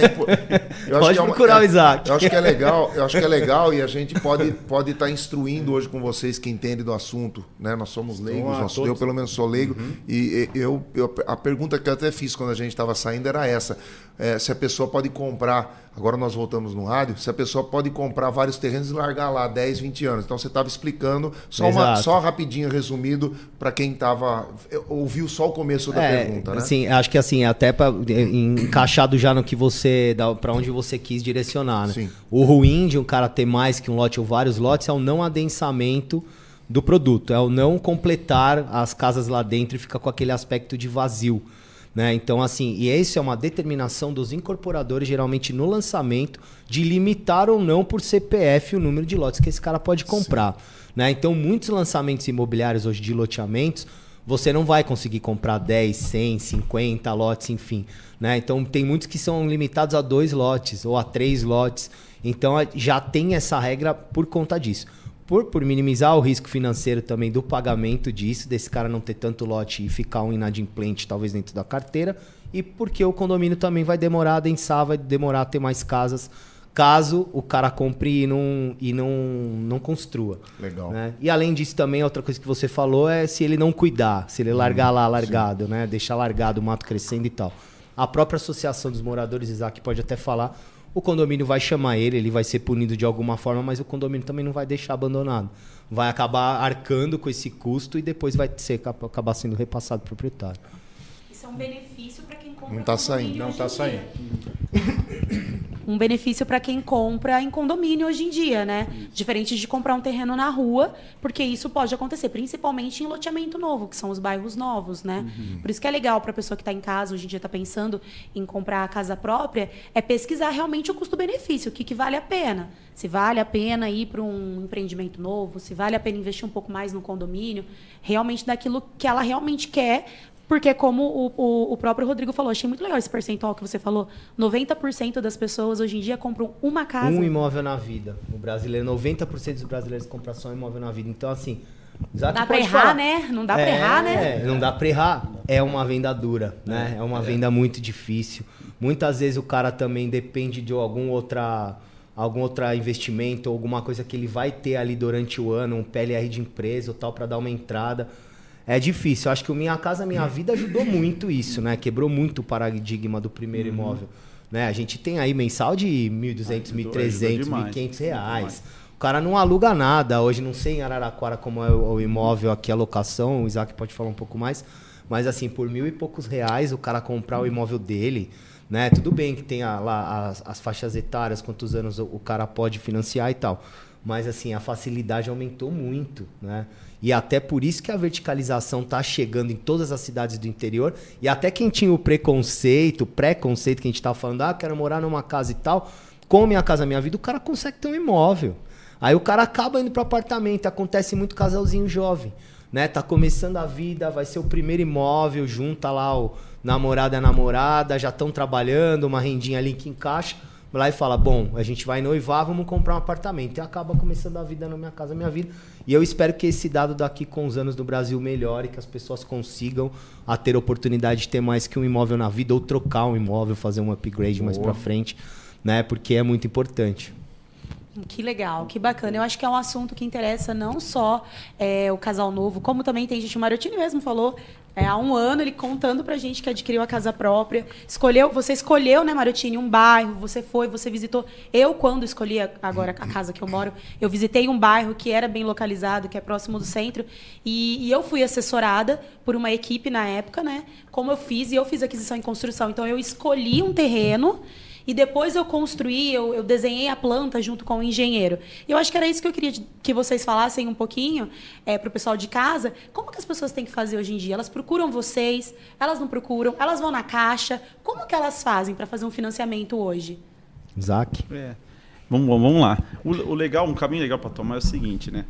G: pode procurar o Isaac.
F: Eu acho que é legal e a gente pode estar instruindo hoje com vocês que entendem do assunto, né? Nós somos leigos, eu pelo menos sou leigo, e a pergunta que eu até fiz quando a gente estava saindo era essa, se a pessoa pode comprar, agora nós voltamos no rádio, se a pessoa pode comprar vários terrenos e largar lá 10, 20 anos. Então você estava explicando, só rapidinho resumido, para quem ouviu só o começo da pergunta, né?
G: Sim, acho que assim, até encaixado já no que você, para onde você quis direcionar, né?
F: Sim.
G: O ruim de um cara ter mais que um lote ou vários lotes é o não adensamento do produto, é o não completar as casas lá dentro e ficar com aquele aspecto de vazio. Né? Então, assim, e essa é uma determinação dos incorporadores, geralmente no lançamento, de limitar ou não por CPF o número de lotes que esse cara pode comprar. Né? Então, muitos lançamentos imobiliários hoje de loteamentos, você não vai conseguir comprar 10, 100, 50 lotes, enfim. Né? Então, tem muitos que são limitados a 2 lotes ou a 3 lotes. Então, já tem essa regra por conta disso. Por minimizar o risco financeiro também do pagamento disso, desse cara não ter tanto lote e ficar um inadimplente talvez dentro da carteira. E porque o condomínio também vai demorar a adensar, vai demorar a ter mais casas, caso o cara compre e não construa.
F: Legal.
G: Né? E além disso também, outra coisa que você falou é se ele não cuidar, se ele largar lá largado, né? Deixar largado o mato crescendo e tal. A própria associação dos moradores, Isaac, pode até falar, o condomínio vai chamar ele vai ser punido de alguma forma, mas o condomínio também não vai deixar abandonado. Vai acabar arcando com esse custo e depois vai acabar sendo repassado para o proprietário.
B: Isso é um benefício para quem compra.
F: Não está saindo.
E: Não está saindo.
B: Um benefício para quem compra em condomínio hoje em dia, né? Diferente de comprar um terreno na rua, porque isso pode acontecer, principalmente em loteamento novo, que são os bairros novos, né? Por isso que é legal para a pessoa que está em casa, hoje em dia está pensando em comprar a casa própria, é pesquisar realmente o custo-benefício, o que vale a pena. Se vale a pena ir para um empreendimento novo, se vale a pena investir um pouco mais no condomínio, realmente daquilo que ela realmente quer. Porque, como o próprio Rodrigo falou, achei muito legal esse percentual que você falou. 90% das pessoas hoje em dia compram uma casa.
G: Um imóvel na vida. O brasileiro, 90% dos brasileiros compram só um imóvel na vida. Então, assim...
B: Não dá pra errar, né? Não dá pra errar, né?
G: Não dá pra errar. É uma venda dura, né? É uma venda muito difícil. Muitas vezes o cara também depende de algum outro investimento, alguma coisa que ele vai ter ali durante o ano, um PLR de empresa ou tal, para dar uma entrada. É difícil. Eu acho que o Minha Casa Minha Vida ajudou muito isso, né? Quebrou muito o paradigma do primeiro imóvel. Né? A gente tem aí mensal de R$1.200, R$1.300, R$1.500. O cara não aluga nada. Hoje, não sei em Araraquara como é o imóvel aqui, a locação. O Isaac pode falar um pouco mais. Mas, assim, por R$1.000 e poucos o cara comprar o imóvel dele... Né? Tudo bem que tem lá as faixas etárias, quantos anos o cara pode financiar e tal. Mas, assim, a facilidade aumentou muito, né? E até por isso que a verticalização está chegando em todas as cidades do interior. E até quem tinha o preconceito que a gente estava falando, quero morar numa casa e tal, com Minha Casa Minha Vida, o cara consegue ter um imóvel. Aí o cara acaba indo para apartamento, acontece muito casalzinho jovem, né? Tá começando a vida, vai ser o primeiro imóvel, junta lá o namorado e a namorada, já estão trabalhando, uma rendinha ali que encaixa. Lá e fala, bom, a gente vai noivar, vamos comprar um apartamento. E acaba começando a vida no Minha Casa Minha Vida. E eu espero que esse dado daqui com os anos do Brasil melhore, que as pessoas consigam a ter oportunidade de ter mais que um imóvel na vida, ou trocar um imóvel, fazer um upgrade mais pra frente, né? Porque é muito importante.
B: Que legal, que bacana. Eu acho que é um assunto que interessa não só o casal novo, como também tem gente, o Mariotini mesmo falou, há um ano ele contando pra gente que adquiriu a casa própria. Você escolheu, né, Mariotini, um bairro, você visitou. Eu, quando escolhi agora a casa que eu moro, eu visitei um bairro que era bem localizado, que é próximo do centro, e eu fui assessorada por uma equipe na época, né, como eu fiz aquisição em construção. Então, eu escolhi um terreno. E depois eu construí, eu desenhei a planta junto com o engenheiro. E eu acho que era isso que eu queria que vocês falassem um pouquinho para o pessoal de casa. Como que as pessoas têm que fazer hoje em dia? Elas procuram vocês? Elas não procuram? Elas vão na Caixa? Como que elas fazem para fazer um financiamento hoje?
G: Isaac?
H: Vamos lá. Um caminho legal para tomar é o seguinte, né?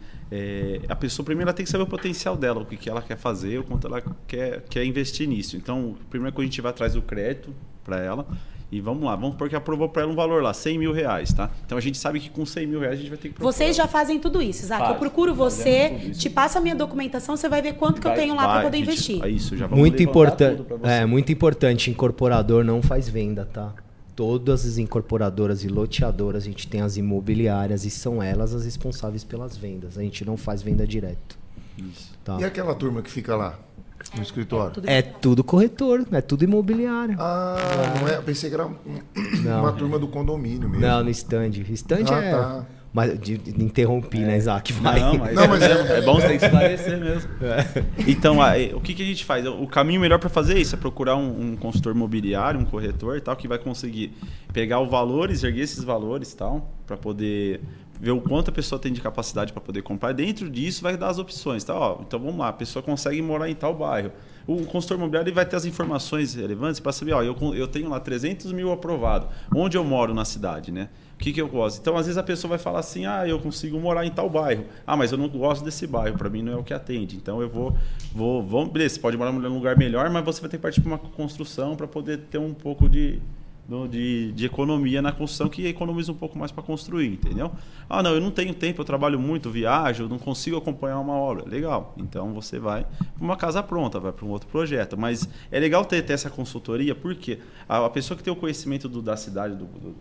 H: A pessoa primeiro ela tem que saber o potencial dela, o que ela quer fazer, o quanto ela quer investir nisso. Então, primeiro que a gente vai atrás do crédito para ela. E vamos lá, vamos porque aprovou para ela um valor lá, R$100.000, tá? Então a gente sabe que com R$100.000 a gente vai ter que procurar.
B: Vocês já fazem tudo isso, Isaac. Eu procuro você, te passo a minha documentação, você vai ver quanto que eu tenho lá para poder investir.
H: Isso, já vamos
G: muito importante. Muito importante, incorporador não faz venda, tá? Todas as incorporadoras e loteadoras, a gente tem as imobiliárias e são elas as responsáveis pelas vendas. A gente não faz venda direto.
H: Isso.
F: Tá? E aquela turma que fica lá? No escritório?
G: É tudo corretor, é tudo imobiliário.
F: Não é? Eu pensei que era uma turma do condomínio mesmo.
G: Não, no stand. Stand Tá. Mas interrompi, né, Isaac?
H: Vai. Não, mas é bom você esclarecer mesmo. Então, o que a gente faz? O caminho melhor para fazer isso é procurar um consultor imobiliário, um corretor, tal, que vai conseguir pegar os valores, erguer esses valores, tal, para poder ver o quanto a pessoa tem de capacidade para poder comprar. E dentro disso vai dar as opções, tá? Então vamos lá, a pessoa consegue morar em tal bairro. o consultor imobiliário ele vai ter as informações relevantes para saber, eu tenho lá 300 mil aprovado, onde eu moro na cidade, né? O que eu gosto? Então, às vezes a pessoa vai falar assim, eu consigo morar em tal bairro. Mas eu não gosto desse bairro, para mim não é o que atende. Então, eu vou beleza, você pode morar num lugar melhor, mas você vai ter que partir para uma construção para poder ter um pouco de economia na construção, que economiza um pouco mais para construir, entendeu? Não, eu não tenho tempo, eu trabalho muito, viajo, não consigo acompanhar uma obra. Legal, então você vai para uma casa pronta, vai para um outro projeto. Mas é legal ter essa consultoria, porque a pessoa que tem o conhecimento da cidade,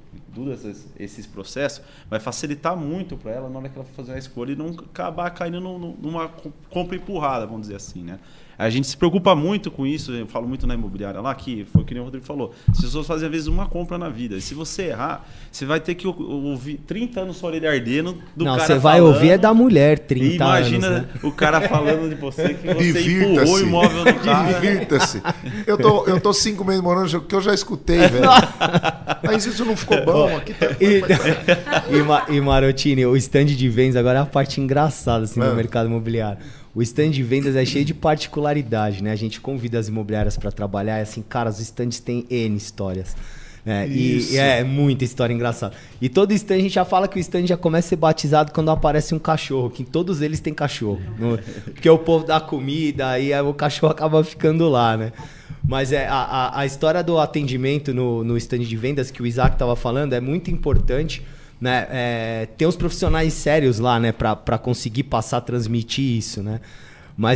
H: esses processos, vai facilitar muito para ela na hora que ela for fazer a escolha e não acabar caindo numa compra empurrada, vamos dizer assim, né? A gente se preocupa muito com isso, eu falo muito na imobiliária lá, que foi o que o Rodrigo falou. As pessoas fazem, às vezes, uma compra na vida. E se você errar, você vai ter que ouvir 30 anos sua orelha ardendo do cara. Não, você
G: vai ouvir é da mulher, 30
H: imagina
G: anos. Imagina,
H: né? O cara falando de você, que você empurrou o imóvel do cara.
F: Divirta-se. Eu tô 5 meses morando, que eu já escutei, velho. Mas isso não ficou bom. Aqui tá...
G: E Marotini, o stand de vendas agora é a parte engraçada assim, do mercado imobiliário. O stand de vendas é cheio de particularidade, né? A gente convida as imobiliárias para trabalhar e assim, cara, os stands têm N histórias. Né? E é muita história engraçada. E todo stand, a gente já fala que o stand já começa a ser batizado quando aparece um cachorro, que todos eles têm cachorro. Porque o povo dá comida e o cachorro acaba ficando lá, né? Mas a história do atendimento no stand de vendas que o Isaac estava falando é muito importante. Né? Tem os profissionais sérios lá, né, para conseguir transmitir isso, né? Mas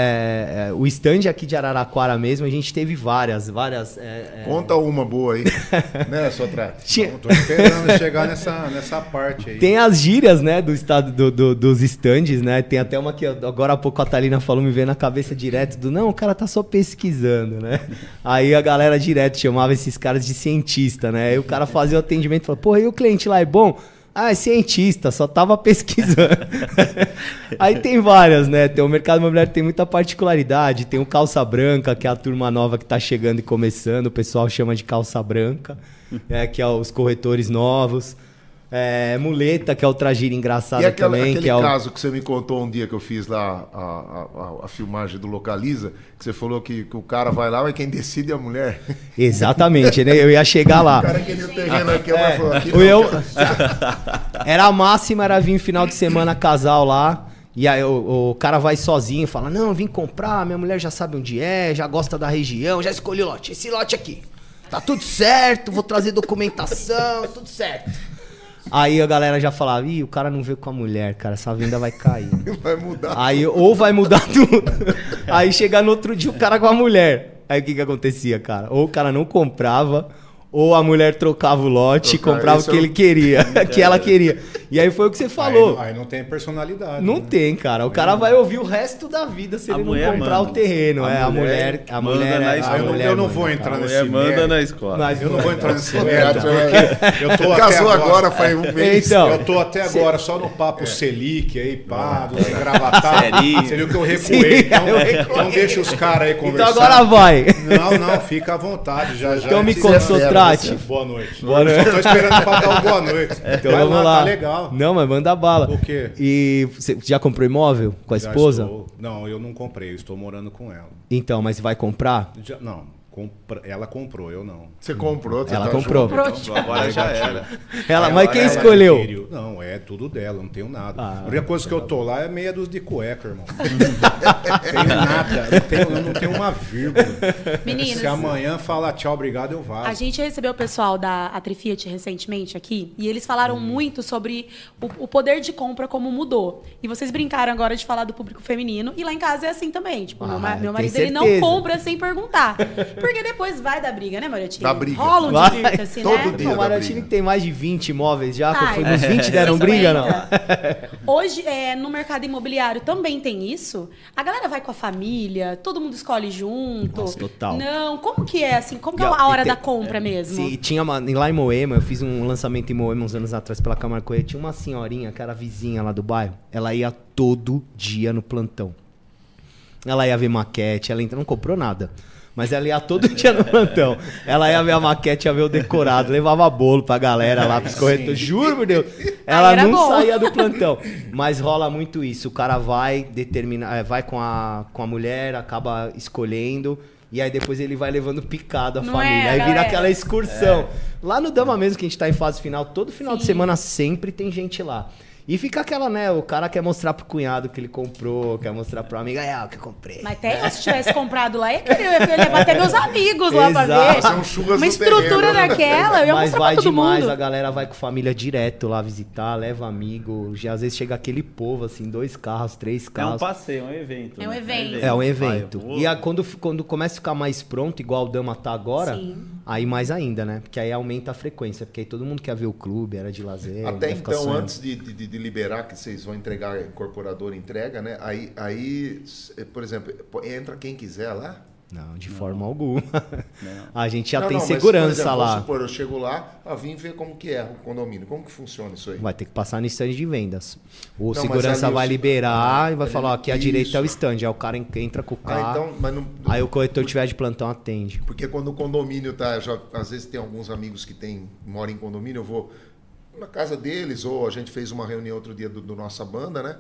G: o stand aqui de Araraquara mesmo, a gente teve várias.
F: Conta uma boa aí, né, Sotrate?
E: Tô esperando chegar nessa parte aí.
G: Tem as gírias, né, do estado dos stands, né? Tem até uma que agora há pouco a Thalina falou, me veio na cabeça direto não, o cara tá só pesquisando, né? Aí a galera direto chamava esses caras de cientista, né? Aí o cara fazia o atendimento e falava, porra, e o cliente lá é bom? É cientista, só tava pesquisando. Aí tem várias, né? O mercado imobiliário tem muita particularidade. Tem o calça branca, que é a turma nova que tá chegando e começando. O pessoal chama de calça branca, que é os corretores novos. Muleta, que é o trajeiro engraçado também.
F: Aquele caso que você me contou um dia que eu fiz lá, a filmagem do Localiza, que você falou que o cara vai lá, mas quem decide é a mulher.
G: Exatamente, né? Eu ia chegar lá.
F: O cara queria o terreno aqui, falou aqui.
G: Era a máxima, era vir final de semana casal lá. E aí o cara vai sozinho e fala, não, eu vim comprar, minha mulher já sabe onde já gosta da região, já escolhi o lote. Esse lote aqui, tá tudo certo, vou trazer documentação, tudo certo. Aí a galera já falava, o cara não veio com a mulher, cara, essa venda vai cair.
F: Vai mudar.
G: Aí, ou vai mudar tudo. Aí chega no outro dia o cara com a mulher. Aí o que acontecia, cara? Ou o cara não comprava, ou a mulher trocava o lote e comprava o que ele queria, que ela queria. E aí foi o que você falou.
E: Aí não tem personalidade.
G: Não tem, cara. O cara vai ouvir o resto da vida se ele não comprar o terreno. A mulher na escola.
E: Eu não vou entrar nesse mérito.
H: Manda na escola.
E: Mas eu não vou entrar nesse mérito, porque eu tô
F: casou agora faz um mês.
E: Então, eu tô até agora só no papo Selic aí, pá, dos engravatados. Você viu que eu recuei. Então deixa os caras aí conversar.
G: Então agora vai.
E: Não, fica à vontade. Já.
G: Então me concentra.
E: Boa noite. Boa noite. Tô esperando pra dar uma boa noite.
G: Então vamos lá.
E: Tá legal.
G: Não, mas manda bala.
E: O quê?
G: E você já comprou imóvel com a esposa?
E: Não, eu não comprei. Eu estou morando com ela.
G: Então, mas vai comprar?
E: Não. Ela comprou, eu não.
F: Você comprou?
G: Ela comprou.
H: Então, agora já era.
G: Mas quem escolheu?
E: Não, é tudo dela, não tenho nada. A única coisa que eu tô lá é meia dúzia de cueca, irmão. Não tenho nada, eu não tenho uma vírgula.
B: Meninos,
E: se amanhã falar tchau, obrigado, eu vazo.
B: A gente recebeu o pessoal da Atrifiat recentemente aqui e eles falaram muito sobre o poder de compra, como mudou. E vocês brincaram agora de falar do público feminino e lá em casa é assim também. Tipo, meu marido ele não compra sem perguntar. Porque depois vai dar briga, né, Mariotinho?
F: Dá briga.
B: Rola um divirta-se, né?
F: Todo dia.
G: O Mariotinho que tem mais de 20 imóveis já, foi nos 20 deram briga, não?
B: Hoje, no mercado imobiliário também tem isso. A galera vai com a família, todo mundo escolhe junto.
G: Nossa, total.
B: Não, como que é assim? Como que é a hora da compra mesmo?
G: Sim, tinha lá em Moema, eu fiz um lançamento em Moema uns anos atrás pela Câmara Correia, tinha uma senhorinha que era vizinha lá do bairro, ela ia todo dia no plantão. Ela ia ver maquete, ela não comprou nada. Mas ela ia todo dia no plantão. Ela ia ver a maquete, ia ver o decorado, levava bolo pra galera lá, pros corretores. Juro, por Deus. Ela não saía do plantão. Mas rola muito isso. O cara vai, vai com a mulher, acaba escolhendo. E aí depois ele vai levando picado a família. Aí vira aquela excursão. Lá no Dama mesmo, que a gente tá em fase final, todo final de semana sempre tem gente lá. E fica aquela, né? O cara quer mostrar pro cunhado que ele comprou, quer mostrar pro amigo, o que eu comprei.
B: Mas até se tivesse comprado lá, eu ia levar até meus amigos lá pra ver. Uma estrutura daquela, eu ia mostrar pra todo mundo.
G: A galera vai com família direto lá visitar, leva amigo. Já, às vezes chega aquele povo, assim, 2 carros, 3 carros.
H: É um passeio, é um evento.
B: É um evento.
G: É um evento. E quando começa a ficar mais pronto, igual o Dama tá agora, aí mais ainda, né? Porque aí aumenta a frequência, porque aí todo mundo quer ver o clube, era de lazer.
F: Até então, antes de liberar, que vocês vão entregar, a incorporadora entrega, né? Aí, por exemplo, entra quem quiser lá?
G: Não, de forma alguma. Não. A gente já tem segurança, mas, por exemplo, lá. Vamos supor,
F: eu chego lá, vim ver como que é o condomínio. Como que funciona isso aí?
G: Vai ter que passar no stand de vendas. O segurança vai liberar e vai falar, aqui à direita é o stand. Aí o cara entra com o carro, aí o corretor tiver de plantão atende.
F: Porque quando o condomínio tá... às vezes tem alguns amigos que moram em condomínio, eu vou na casa deles, ou a gente fez uma reunião outro dia do nossa banda, né?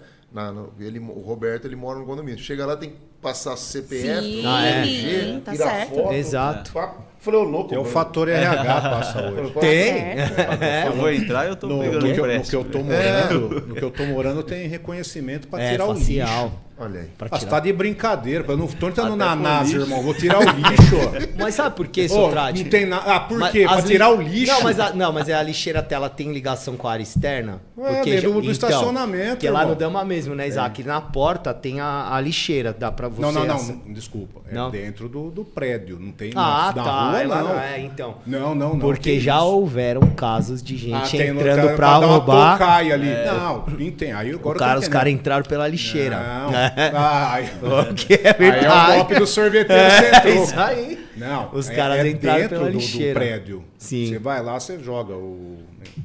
F: O Roberto, ele mora no condomínio. Chega lá, tem que passar CPF,
B: RG, tá
F: tirar
B: certo.
F: foto.
G: Exato.
F: Falei, ô louco.
E: Tem o fator RH passa hoje.
G: Tem?
H: Eu vou entrar, eu tô pegando
E: no que eu tô morando tem reconhecimento para tirar
G: facial.
E: o lixo.
F: Olha aí.
E: Você tá de brincadeira, eu não tô entrando na NASA, irmão. Vou tirar o lixo.
G: Mas sabe por que, Sotrate?
E: Não tem nada. Por quê? Pra tirar o lixo?
G: Não, mas a lixeira ela tem ligação com a área externa?
E: Porque do estacionamento.
G: Porque lá no Dama mesmo, né, Isaac? Na porta tem a lixeira, dá pra você...
E: Não, desculpa. É dentro do prédio, não tem na rua, não.
G: Então.
E: Não.
G: Porque já houveram casos de gente entrando pra roubar.
E: Ali. Não, tem. Aí agora
G: os caras entraram pela lixeira.
E: Não.
G: Que é verdade.
E: Aí é o golpe do sorveteiro que entrou.
G: Isso aí.
E: Não,
G: os caras entraram pela lixeira.
E: Do prédio.
G: Sim.
E: Você vai lá, você joga o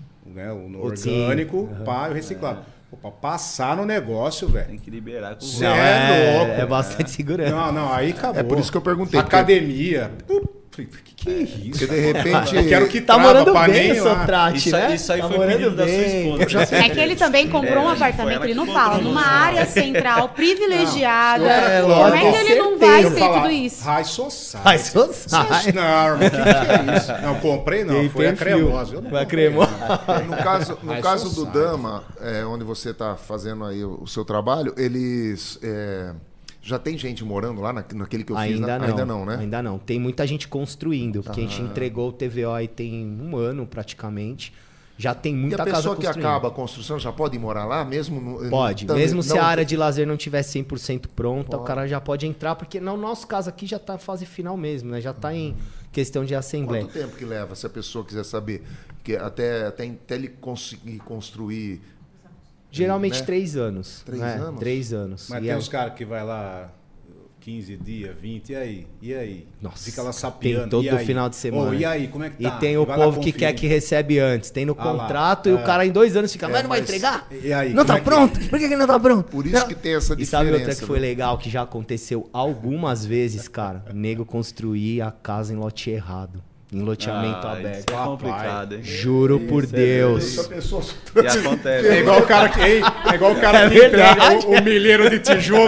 E: orgânico, o reciclado. Pra passar no negócio, velho.
H: Tem que liberar com
E: o louco.
G: É bastante segurança.
E: Não, aí acabou.
F: É por isso que eu perguntei.
E: Academia. Que é isso?
F: Porque de repente...
E: Eu quero que
G: tá morando bem, Sotrate, né?
H: Isso aí foi pedido da sua esposa.
B: É que ele também comprou um apartamento, ele não fala, numa área central privilegiada. Como é que ele não vai ter tudo isso?
E: High Society.
G: High Society?
E: Não, irmão, o que é isso? Não, comprei não, foi a cremosa.
G: Foi a cremosa.
F: No caso do Dama, onde você está fazendo aí o seu trabalho, eles... Já tem gente morando lá naquele que eu fiz? Ainda não, né?
G: Ainda não. Tem muita gente construindo, porque a gente entregou o TVO aí tem 1 ano praticamente. Já tem muita casa construindo.
F: E a pessoa que acaba a construção já pode morar lá mesmo?
G: Pode. Mesmo se a área de lazer não tiver 100% pronta, o cara já pode entrar, porque no nosso caso aqui já está em fase final mesmo, né? Já está em questão de assembleia.
F: Quanto tempo que leva, se a pessoa quiser saber? Que até ele conseguir construir...
G: Geralmente 3 anos.
F: 3 anos?
G: 3 anos.
E: Mas tem uns caras que vai lá 15 dias, 20, e aí?
G: Nossa,
E: fica lá sapeando.
G: Tem todo final de semana.
E: E aí, como é que tá?
G: E tem o povo que quer que recebe antes. Tem no contrato e o cara em 2 anos fica, mas não vai entregar?
E: E aí,
G: não tá pronto? Por que não tá pronto?
F: Por isso que tem essa diferença.
G: E sabe outra que foi legal, que já aconteceu algumas vezes, cara? O nego construir a casa em lote errado. Em loteamento aberto.
H: Isso é complicado, hein?
G: Juro por Deus.
H: E acontece.
E: É igual o cara que entrega o milheiro de tijolo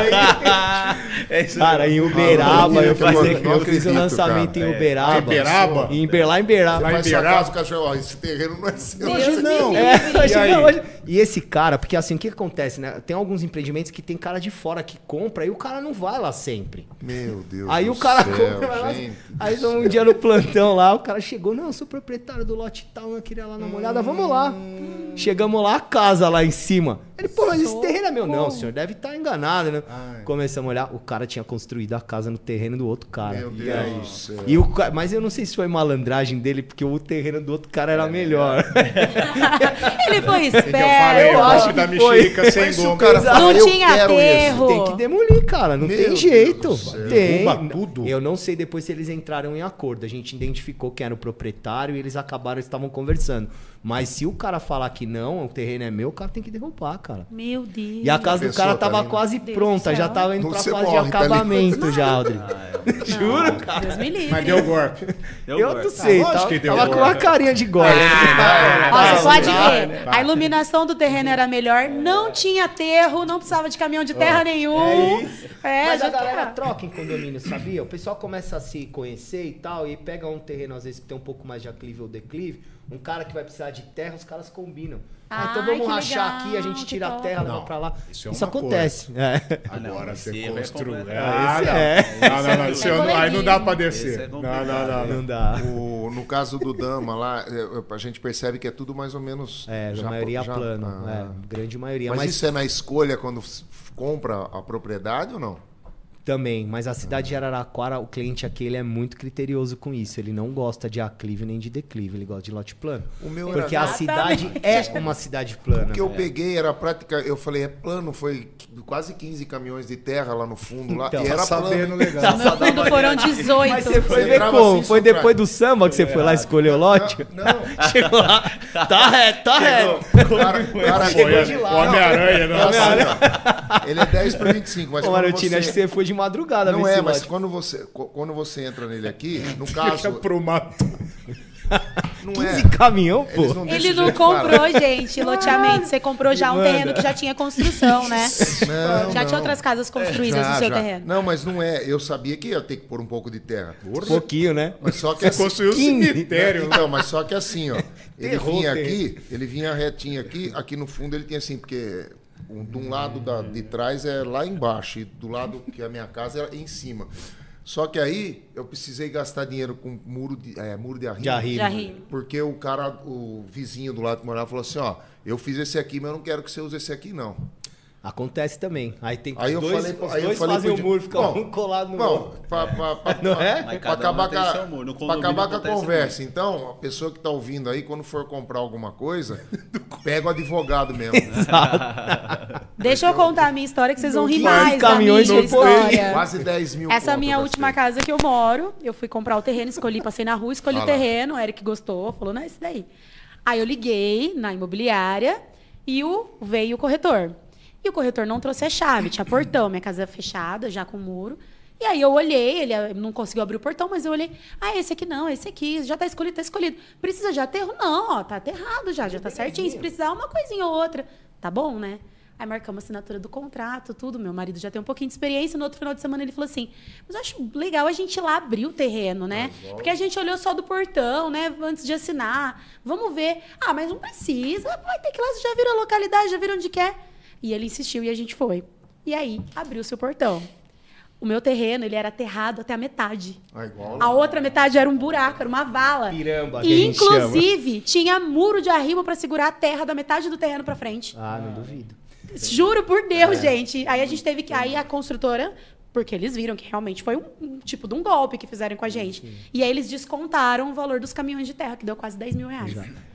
E: do
G: Cara, em Uberaba, eu fiz um lançamento em Uberaba. Em Uberaba.
F: Vai sua casa, o cachorro, esse terreno não é seu.
E: Hoje não.
G: E esse cara, porque assim, o que acontece, né? Tem alguns empreendimentos que tem cara de fora que compra e o cara não vai lá sempre.
F: Meu Deus.
G: Aí o cara compra. Aí um dia no plantão lá, o cara chegou, não, eu sou proprietário do lote tal, eu queria lá na molhada, vamos lá. Chegamos lá, a casa lá em cima. Ele, pô, mas esse terreno é meu. Não, o senhor deve estar enganado, né? Começamos a olhar, o cara tinha construído a casa no terreno do outro cara.
F: Meu Deus do céu.
G: Mas eu não sei se foi malandragem dele, porque o terreno do outro cara era melhor.
B: Ele foi esperto.
E: Eu acho da mexerica sem goma.
B: Não tinha aterro.
G: Tem que demolir, cara, não tem jeito. Tem.
E: Tudo.
G: Eu não sei depois se eles entraram em acordo. A gente identificou quem era o proprietário e eles estavam conversando. Mas se o cara falar que não, o terreno é meu, o cara tem que derrubar, cara. cara.
B: Meu Deus.
G: E a casa do cara tava quase pronta, já tava indo pra fase de acabamento já, Aldrin. Juro, cara.
B: Deus me livre.
E: Mas deu golpe.
G: Eu não sei,
E: que deu
G: tava com uma carinha de golpe.
B: Você pode ver, a iluminação do terreno era melhor, não tinha aterro, não precisava de caminhão de terra nenhum.
G: É isso. Mas
B: já
G: a galera troca em condomínio, sabia? O pessoal começa a se conhecer e tal, e pega um terreno, às vezes, que tem um pouco mais de aclive ou declive, um cara que vai precisar de terra, os caras combinam. Então vamos rachar aqui, a gente tira a terra, leva pra lá. Isso acontece.
E: Agora você construiu. Não.
B: Não,
E: aí não dá pra descer.
G: Não dá.
F: No caso do Dama lá, a gente percebe que é tudo mais ou menos...
G: a maioria plano. Grande maioria.
F: Mas isso é na escolha quando compra a propriedade ou não?
G: Também, mas a cidade de Araraquara, o cliente aqui, ele é muito criterioso com isso. Ele não gosta de aclive nem de declive, ele gosta de lote plano. Porque a cidade é uma cidade plana.
F: O que eu peguei era prática, eu falei, é plano, foi quase 15 caminhões de terra lá no fundo, lá,
G: Então,
F: e era plano.
E: Legal.
B: No fundo foram 18.
G: Mas você foi ver como? Foi depois do samba que você foi lá escolher o lote?
F: Não.
G: Chegou lá, tá reto.
F: Cara,
G: Chegou de lá.
E: Homem-Aranha,
F: ele é 10 por 25, mas
G: Ô, Marotini, acho que você foi de madrugada.
F: Não é, mas quando você entra nele aqui, no caso...
E: pro mato.
F: Não
G: 15 caminhão, pô.
B: Ele não comprou, gente, loteamento. Você comprou já um terreno que já tinha construção, né? Já tinha outras casas construídas no seu terreno.
F: Não, mas não é. Eu sabia que ia ter que pôr um pouco de terra.
G: Pouquinho, né?
F: Mas só que
E: Você construiu o cemitério.
F: Então, mas só que assim, ó. Ele vinha retinho aqui no fundo ele tinha assim, porque... de um lado de trás é lá embaixo e do lado que é a minha casa é em cima. Só que aí eu precisei gastar dinheiro com muro de arrimo. Porque o vizinho do lado que morava falou assim, ó, eu fiz esse aqui, mas eu não quero que você use esse aqui, não.
G: Acontece também. Aí tem que
F: os dois
G: fazem o muro, fica um colado no outro.
F: Não é? Para acabar com a conversa. Então, a pessoa que está ouvindo aí, quando for comprar alguma coisa, pega o advogado mesmo.
B: Deixa eu contar a minha história que vocês vão rir mais da minha história.
F: Quase 10 mil.
B: Essa é a minha última casa que eu moro. Eu fui comprar o terreno, passei na rua, escolhi o terreno. O Eric gostou, falou, não, é esse daí. Aí eu liguei na imobiliária e veio o corretor. E o corretor não trouxe a chave, tinha portão, minha casa fechada, já com muro. E aí eu olhei, ele não conseguiu abrir o portão, mas eu olhei, esse aqui não, esse aqui, já tá escolhido. Precisa de aterro? Não, tá aterrado já tá certinho. Se precisar, uma coisinha ou outra. Tá bom, né? Aí marcamos a assinatura do contrato, tudo. Meu marido já tem um pouquinho de experiência. No outro final de semana ele falou assim, mas eu acho legal a gente ir lá abrir o terreno, né? Porque a gente olhou só do portão, né? Antes de assinar. Vamos ver. Mas não precisa. Vai ter que ir lá, você já viram a localidade, já viram onde quer. E ele insistiu e a gente foi. E aí, abriu-se o portão. O meu terreno, ele era aterrado até a metade. A outra metade era um buraco, era uma vala.
G: Piramba,
B: e, inclusive, tinha muro de arrimo para segurar a terra da metade do terreno para frente.
G: Não duvido.
B: Juro por Deus, gente. Aí a gente teve que... Aí a construtora... Porque eles viram que realmente foi um tipo de um golpe que fizeram com a gente. Sim. E aí eles descontaram o valor dos caminhões de terra, que deu quase 10 mil reais.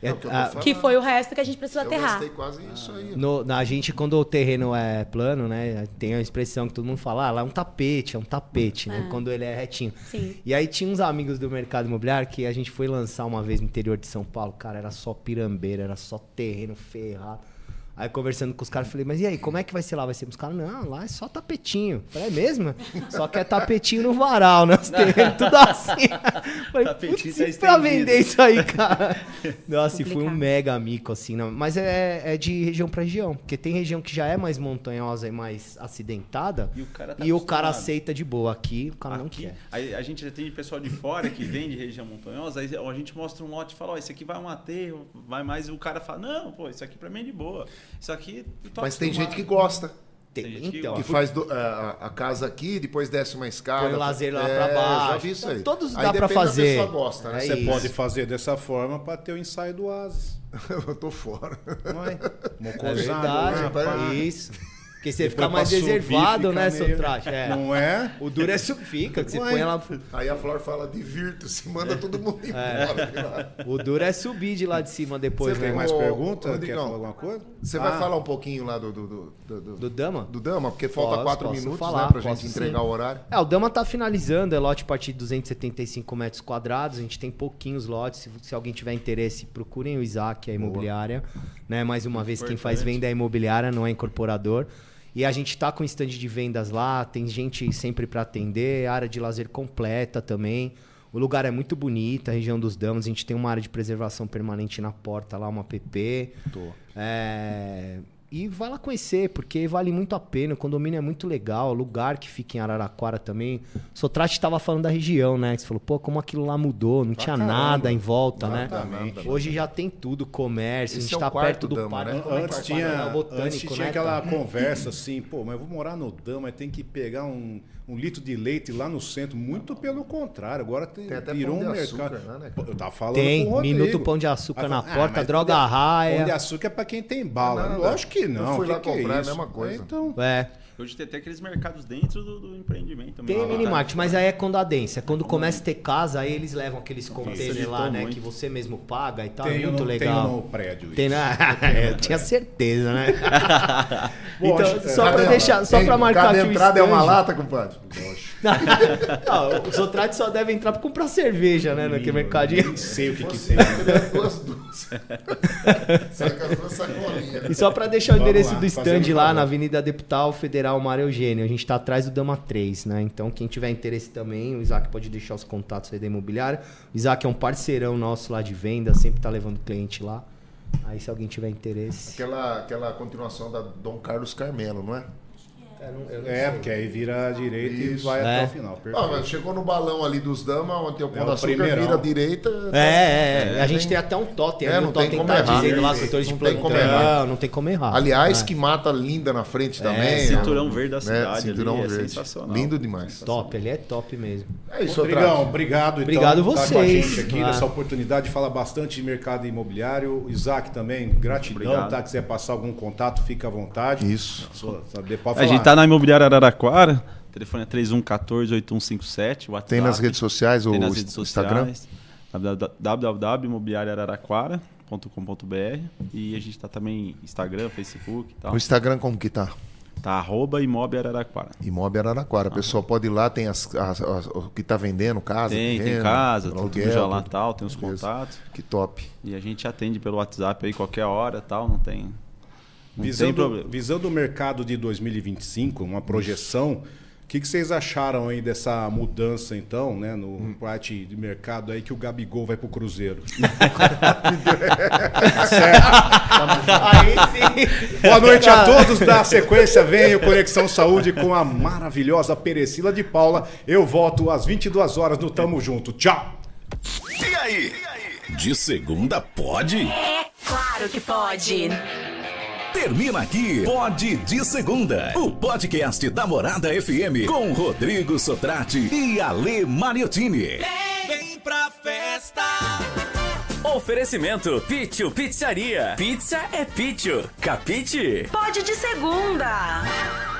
B: Que foi o resto que a gente precisou aterrar.
F: Eu gastei quase isso aí.
G: A gente, quando o terreno é plano, né? Tem a expressão que todo mundo fala, lá é um tapete, né? Quando ele é retinho.
B: Sim.
G: E aí tinha uns amigos do mercado imobiliário que a gente foi lançar uma vez no interior de São Paulo. Cara, era só pirambeira, era só terreno ferrado. Aí conversando com os caras, falei, mas e aí, como é que vai ser lá? Vai ser os caras, não, lá é só tapetinho. Falei, é mesmo? Só que é tapetinho no varal, né? Os terrenos, tudo assim. Falei, tapetinho pra vender isso aí, cara. Nossa, e foi um mega mico, assim. Não. Mas é de região pra região. Porque tem região que já é mais montanhosa e mais acidentada. E o cara aceita de boa. Aqui, o cara não quer.
H: Aí a gente já tem pessoal de fora que vem de região montanhosa, aí a gente mostra um lote e fala, esse aqui vai um aterro, vai mais, e o cara fala, não, pô, isso aqui pra mim é de boa. Isso aqui...
F: Mas tem gente que gosta.
G: Então,
F: que faz a casa aqui, depois desce uma escada.
G: Põe o lazer lá pra baixo.
F: Já vi isso aí.
G: Todos dá pra fazer.
F: A pessoa gosta, né?
E: Você pode fazer dessa forma para ter o ensaio do Oasis.
F: Eu tô fora.
E: Mocosado.
G: É verdade, isso. Porque você fica mais reservado, né, Sotrate?
E: Não é?
G: O duro é fica, que você põe ela...
F: Aí a Flor fala, divirta-se, manda todo mundo embora.
G: O duro é subir de lá de cima depois,
E: Você tem mais pergunta? Quer falar alguma coisa?
F: Você vai falar um pouquinho lá do
G: Dama?
F: Do Dama, porque falta 4 minutos,
G: falar,
F: né, pra gente entregar o horário.
G: O Dama tá finalizando, é lote a partir de 275 metros quadrados, a gente tem pouquinhos lotes, se alguém tiver interesse, procurem o Isaac, a imobiliária, né? Mais uma vez, quem faz venda é a imobiliária, não é incorporador. E a gente tá com stand de vendas lá, tem gente sempre para atender, área de lazer completa também. O lugar é muito bonito, a região dos Damas, a gente tem uma área de preservação permanente na porta lá, uma PP. E vai lá conhecer, porque vale muito a pena. O condomínio é muito legal, o lugar que fica em Araraquara também. O Sotrate estava falando da região, né? Você falou, pô, como aquilo lá mudou, não tinha nada em volta, né? Hoje já tem tudo, comércio,
F: esse
G: a gente tá perto do
F: Dama,
G: parque.
F: né?
E: Antes tinha aquela conversa assim, pô, mas eu vou morar no Dama, tem que pegar um litro de leite lá no centro. Muito pelo contrário, agora
F: tem até
E: virou
F: pão
E: um
F: de
E: mercado.
F: Açúcar, né?
E: Eu tava falando
G: Tem,
E: com o Rodrigo.
G: minuto pão de açúcar na porta,
E: mas
G: droga raia.
E: Pão de açúcar é pra quem tem bala.
F: Não,
E: Lógico que não.
F: Eu fui lá
E: que é
F: comprar,
E: isso?
F: a mesma coisa.
E: Então,
H: Hoje tem até aqueles mercados dentro do empreendimento.
G: Tem mini-market, mas aí é condadência. Quando começa a ter casa, aí eles levam aqueles containers lá, né? Que você mesmo paga e tal. É muito legal.
E: Tem no prédio isso.
G: Tem eu tinha certeza, né?
E: Bom,
G: então, só pra deixar, só pra marcar aqui o stand.
F: Cada entrada é uma lata, compadre?
G: Não, o Sotrate só deve entrar pra comprar cerveja, né? Naquele mercadinho.
E: Nem sei o que tem.
F: Sai com as duas sacolinhas.
G: E só pra deixar o endereço
E: lá,
G: do stand lá na Avenida Deputado Federal Mário Eugênio. A gente tá atrás do Dama 3, né? Então, quem tiver interesse também, o Isaac pode deixar os contatos aí da imobiliária. O Isaac é um parceirão nosso lá de venda, sempre tá levando cliente lá. Aí, se alguém tiver interesse...
F: Aquela continuação da Dom Carlos Carmelo, não é?
E: Porque aí vira à direita e vai até o final.
F: Mas chegou no balão ali dos Damas, onde tem o Pão de Açúcar, vira à direita.
G: A gente tem até um totem.
F: Não tem como errar.
G: Dizendo lá, setores de plantão, não tem como errar.
F: Aliás, que mata linda na frente também.
H: Cinturão verde da cidade.
F: Cinturão
H: ali,
F: verde.
H: Sensacional.
F: Lindo demais.
G: Top, ele é top mesmo.
F: É isso,
E: Rodrigão, obrigado.
G: Obrigado
E: então,
G: vocês.
E: Tá com a gente aqui nessa oportunidade de falar bastante de mercado imobiliário. Isaac também, gratidão. Tá? Quiser passar algum contato, fica à vontade.
F: Isso.
H: A gente tá na imobiliária Araraquara. O telefone é 3114-8157. WhatsApp.
F: Tem nas redes sociais ou
H: Instagram? www.imobiliariaararaquara.com.br. E a gente tá também Instagram, Facebook e tal.
F: O Instagram como que tá?
H: Tá @Imob Araraquara.
F: Imob Araraquara. A pessoa pode ir lá, tem o que tá vendendo, casa.
H: Tem casa, tudo já lá tal, tem os contatos.
F: Que top.
H: E a gente atende pelo WhatsApp aí qualquer hora tal, não tem...
E: Visão do mercado de 2025, uma projeção. O que vocês acharam aí dessa mudança, então, né, no parte de mercado aí que o Gabigol vai pro Cruzeiro?
G: Aí sim.
E: Boa noite a todos. Da sequência vem o Conexão Saúde com a maravilhosa Perecila de Paula. Eu volto às 22 horas no Tamo Junto. Tchau.
A: E aí? De segunda pode?
I: É claro que pode.
A: Termina aqui, Pode de Segunda, o podcast da Morada FM com Rodrigo Sotrate e Ale Mariottini.
C: Vem pra festa.
D: Oferecimento Pitio Pizzaria. Pizza é Pitio. Capite?
I: Pode de segunda.